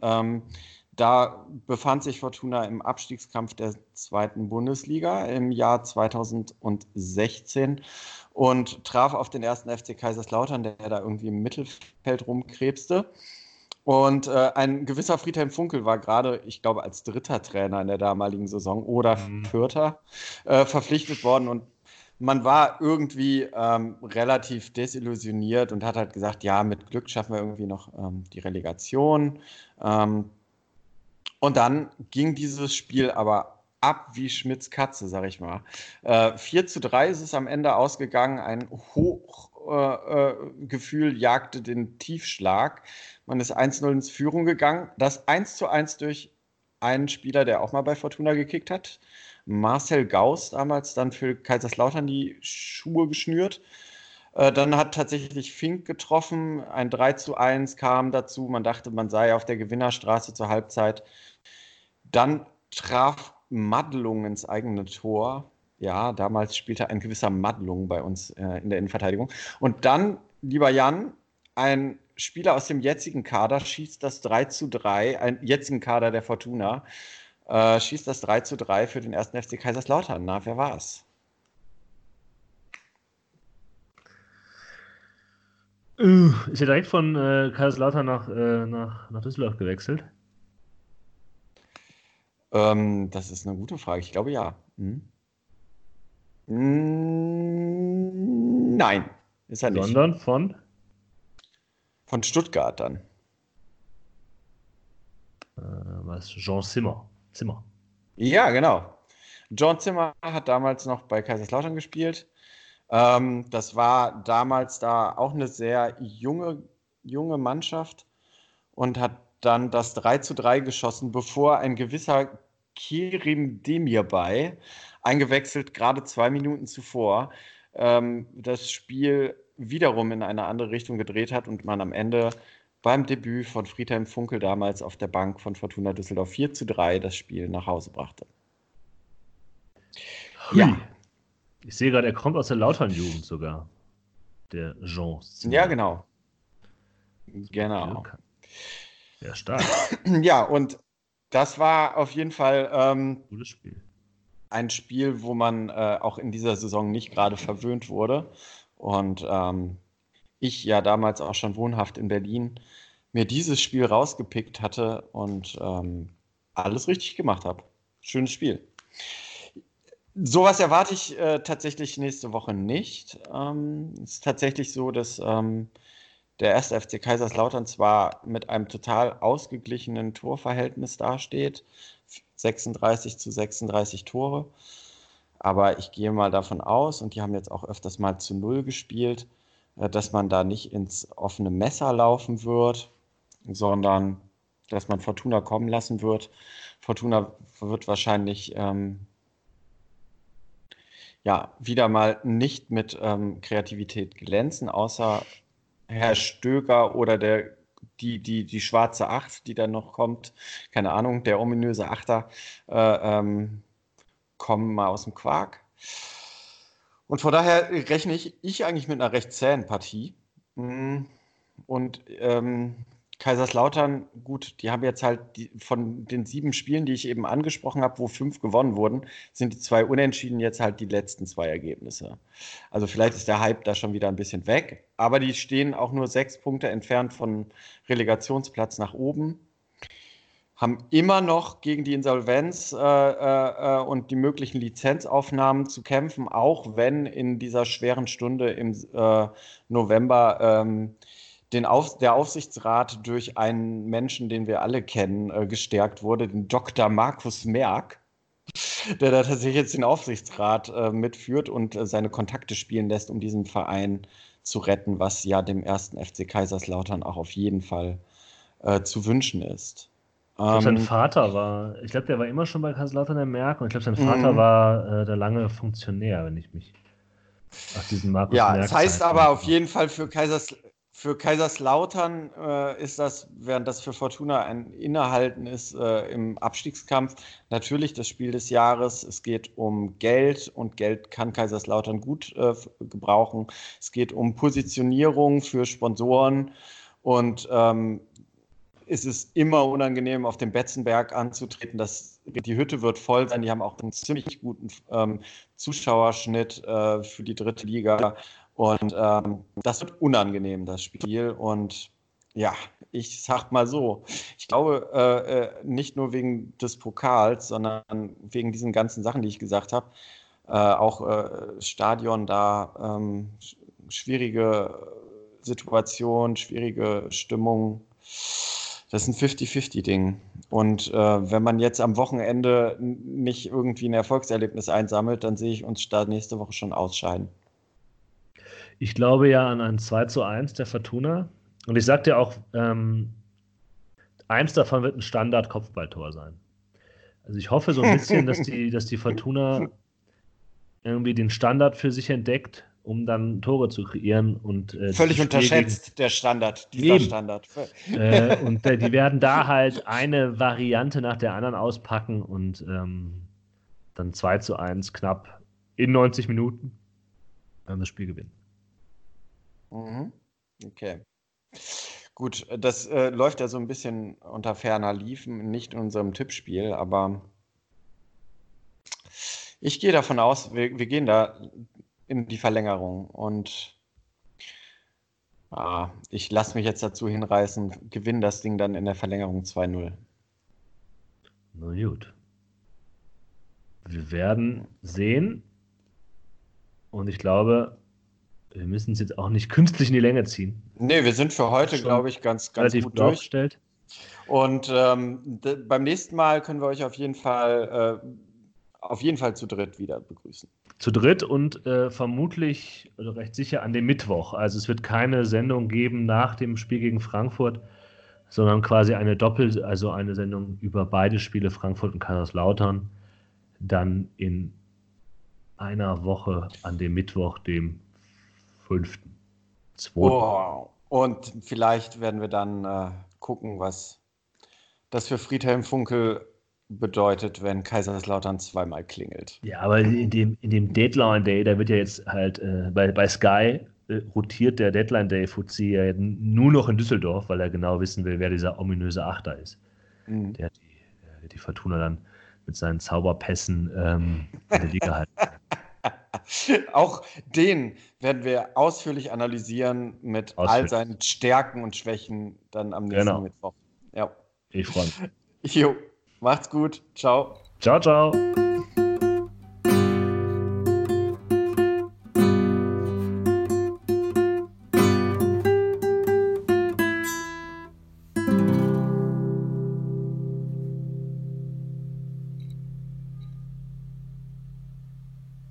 Da befand sich Fortuna im Abstiegskampf der zweiten Bundesliga im Jahr 2016 und traf auf den ersten FC Kaiserslautern, der da irgendwie im Mittelfeld rumkrebste. Und ein gewisser Friedhelm Funkel war gerade, ich glaube, als dritter Trainer in der damaligen Saison oder vierter verpflichtet worden. Und man war irgendwie relativ desillusioniert und hat halt gesagt, ja, mit Glück schaffen wir irgendwie noch die Relegation. Und dann ging dieses Spiel aber ab wie Schmitz Katze, sag ich mal. 4:3 ist es am Ende ausgegangen. Ein Hochgefühl jagte den Tiefschlag. Man ist 1:0 ins Führung gegangen. Das 1:1 durch einen Spieler, der auch mal bei Fortuna gekickt hat. Marcel Gauss, damals dann für Kaiserslautern die Schuhe geschnürt. Dann hat tatsächlich Fink getroffen. Ein 3:1 kam dazu. Man dachte, man sei auf der Gewinnerstraße zur Halbzeit. Dann traf Madlung ins eigene Tor. Ja, damals spielte ein gewisser Madlung bei uns in der Innenverteidigung. Und dann, lieber Jan, ein Spieler aus dem jetzigen Kader schießt das 3:3, ein jetzigen Kader der Fortuna, schießt das 3:3 für den ersten FC Kaiserslautern. Na, wer war es? Ist er direkt von Kaiserslautern nach Düsseldorf gewechselt? Das ist eine gute Frage. Ich glaube ja. Nein, ist er nicht. Sondern von? Von Stuttgart dann. Was? Jean Zimmer. Zimmer. Ja, genau. John Zimmer hat damals noch bei Kaiserslautern gespielt. Das war damals da auch eine sehr junge Mannschaft und hat dann das 3:3 geschossen, bevor ein gewisser Kerim Demirbay, eingewechselt gerade 2 Minuten zuvor, das Spiel wiederum in eine andere Richtung gedreht hat und man am Ende beim Debüt von Friedhelm Funkel damals auf der Bank von Fortuna Düsseldorf 4:3 das Spiel nach Hause brachte. Hui. Ja. Ich sehe gerade, er kommt aus der Lautern-Jugend sogar. Der Jean Zimmer. Ja, genau. Genau. Ja, stark. Ja, und das war auf jeden Fall Gutes Spiel. ein Spiel, wo man auch in dieser Saison nicht gerade verwöhnt wurde. Und ich ja damals auch schon wohnhaft in Berlin mir dieses Spiel rausgepickt hatte und alles richtig gemacht habe. Schönes Spiel. Sowas erwarte ich tatsächlich nächste Woche nicht. Es ist tatsächlich so, dass der erste FC Kaiserslautern zwar mit einem total ausgeglichenen Torverhältnis dasteht, 36-36 Tore, aber ich gehe mal davon aus, und die haben jetzt auch öfters mal zu 0 gespielt, dass man da nicht ins offene Messer laufen wird, sondern dass man Fortuna kommen lassen wird. Fortuna wird wahrscheinlich wieder mal nicht mit Kreativität glänzen, außer Herr Stöger oder die schwarze Acht, die dann noch kommt, keine Ahnung, der ominöse Achter, kommen mal aus dem Quark. Und von daher rechne ich eigentlich mit einer recht zähen Partie. Und Kaiserslautern, gut, die haben jetzt halt von den 7 Spielen, die ich eben angesprochen habe, wo 5 gewonnen wurden, sind die 2 Unentschieden jetzt halt die letzten 2 Ergebnisse. Also vielleicht ist der Hype da schon wieder ein bisschen weg, aber die stehen auch nur 6 Punkte entfernt von Relegationsplatz nach oben, haben immer noch gegen die Insolvenz und die möglichen Lizenzaufnahmen zu kämpfen, auch wenn in dieser schweren Stunde im November der Aufsichtsrat durch einen Menschen, den wir alle kennen, gestärkt wurde, den Dr. Markus Merck, der da tatsächlich jetzt den Aufsichtsrat mitführt und seine Kontakte spielen lässt, um diesen Verein zu retten, was ja dem ersten FC Kaiserslautern auch auf jeden Fall zu wünschen ist. Ich glaube, sein Vater war, ich glaube, der war immer schon bei Kaiserslautern, der Merck, und ich glaube, sein Vater war der lange Funktionär, wenn ich mich auf diesen Markus Merck. Ja, es heißt aber auf jeden Fall für Kaiserslautern ist das, während das für Fortuna ein Innehalten ist im Abstiegskampf, natürlich das Spiel des Jahres. Es geht um Geld und Geld kann Kaiserslautern gut gebrauchen. Es geht um Positionierung für Sponsoren und es ist immer unangenehm, auf dem Betzenberg anzutreten. Die Hütte wird voll sein. Die haben auch einen ziemlich guten Zuschauerschnitt für die 3. Liga. Und das wird unangenehm, das Spiel. Und ja, ich sag mal so, ich glaube, nicht nur wegen des Pokals, sondern wegen diesen ganzen Sachen, die ich gesagt habe, auch Stadion da, schwierige Situation, schwierige Stimmung. Das ist ein 50-50-Ding. Und wenn man jetzt am Wochenende nicht irgendwie ein Erfolgserlebnis einsammelt, dann sehe ich uns da nächste Woche schon ausscheiden. Ich glaube ja an ein 2:1 der Fortuna. Und ich sag dir auch, eins davon wird ein Standard-Kopfballtor sein. Also ich hoffe so ein bisschen, dass die Fortuna irgendwie den Standard für sich entdeckt, um dann Tore zu kreieren. Und völlig unterschätzt, der Standard, dieser Standard. Und die werden da halt eine Variante nach der anderen auspacken und dann 2:1 knapp in 90 Minuten das Spiel gewinnen. Okay. Gut, das läuft ja so ein bisschen unter ferner Liefen, nicht in unserem Tippspiel, aber ich gehe davon aus, wir gehen da in die Verlängerung und ich lasse mich jetzt dazu hinreißen, gewinne das Ding dann in der Verlängerung 2:0. Na gut. Wir werden sehen und ich glaube, wir müssen es jetzt auch nicht künstlich in die Länge ziehen. Nee, wir sind für heute, glaube ich, ganz gut durchgestellt. Und beim nächsten Mal können wir euch auf jeden Fall zu dritt wieder begrüßen. Zu dritt und vermutlich oder recht sicher an dem Mittwoch. Also es wird keine Sendung geben nach dem Spiel gegen Frankfurt, sondern quasi also eine Sendung über beide Spiele, Frankfurt und Kaiserslautern, dann in einer Woche an dem Mittwoch, dem 5.2. Oh, und vielleicht werden wir dann gucken, was das für Friedhelm Funkel bedeutet, wenn Kaiserslautern zweimal klingelt. Ja, aber in dem Deadline Day, da wird ja jetzt halt bei Sky rotiert der Deadline Day Fuzzi ja nur noch in Düsseldorf, weil er genau wissen will, wer dieser ominöse Achter ist, der die Fortuna dann mit seinen Zauberpässen in der Liga halten. Auch den werden wir ausführlich analysieren mit all seinen Stärken und Schwächen dann am nächsten Mittwoch. Ja. Ich freue mich. Jo, macht's gut. Ciao. Ciao, ciao.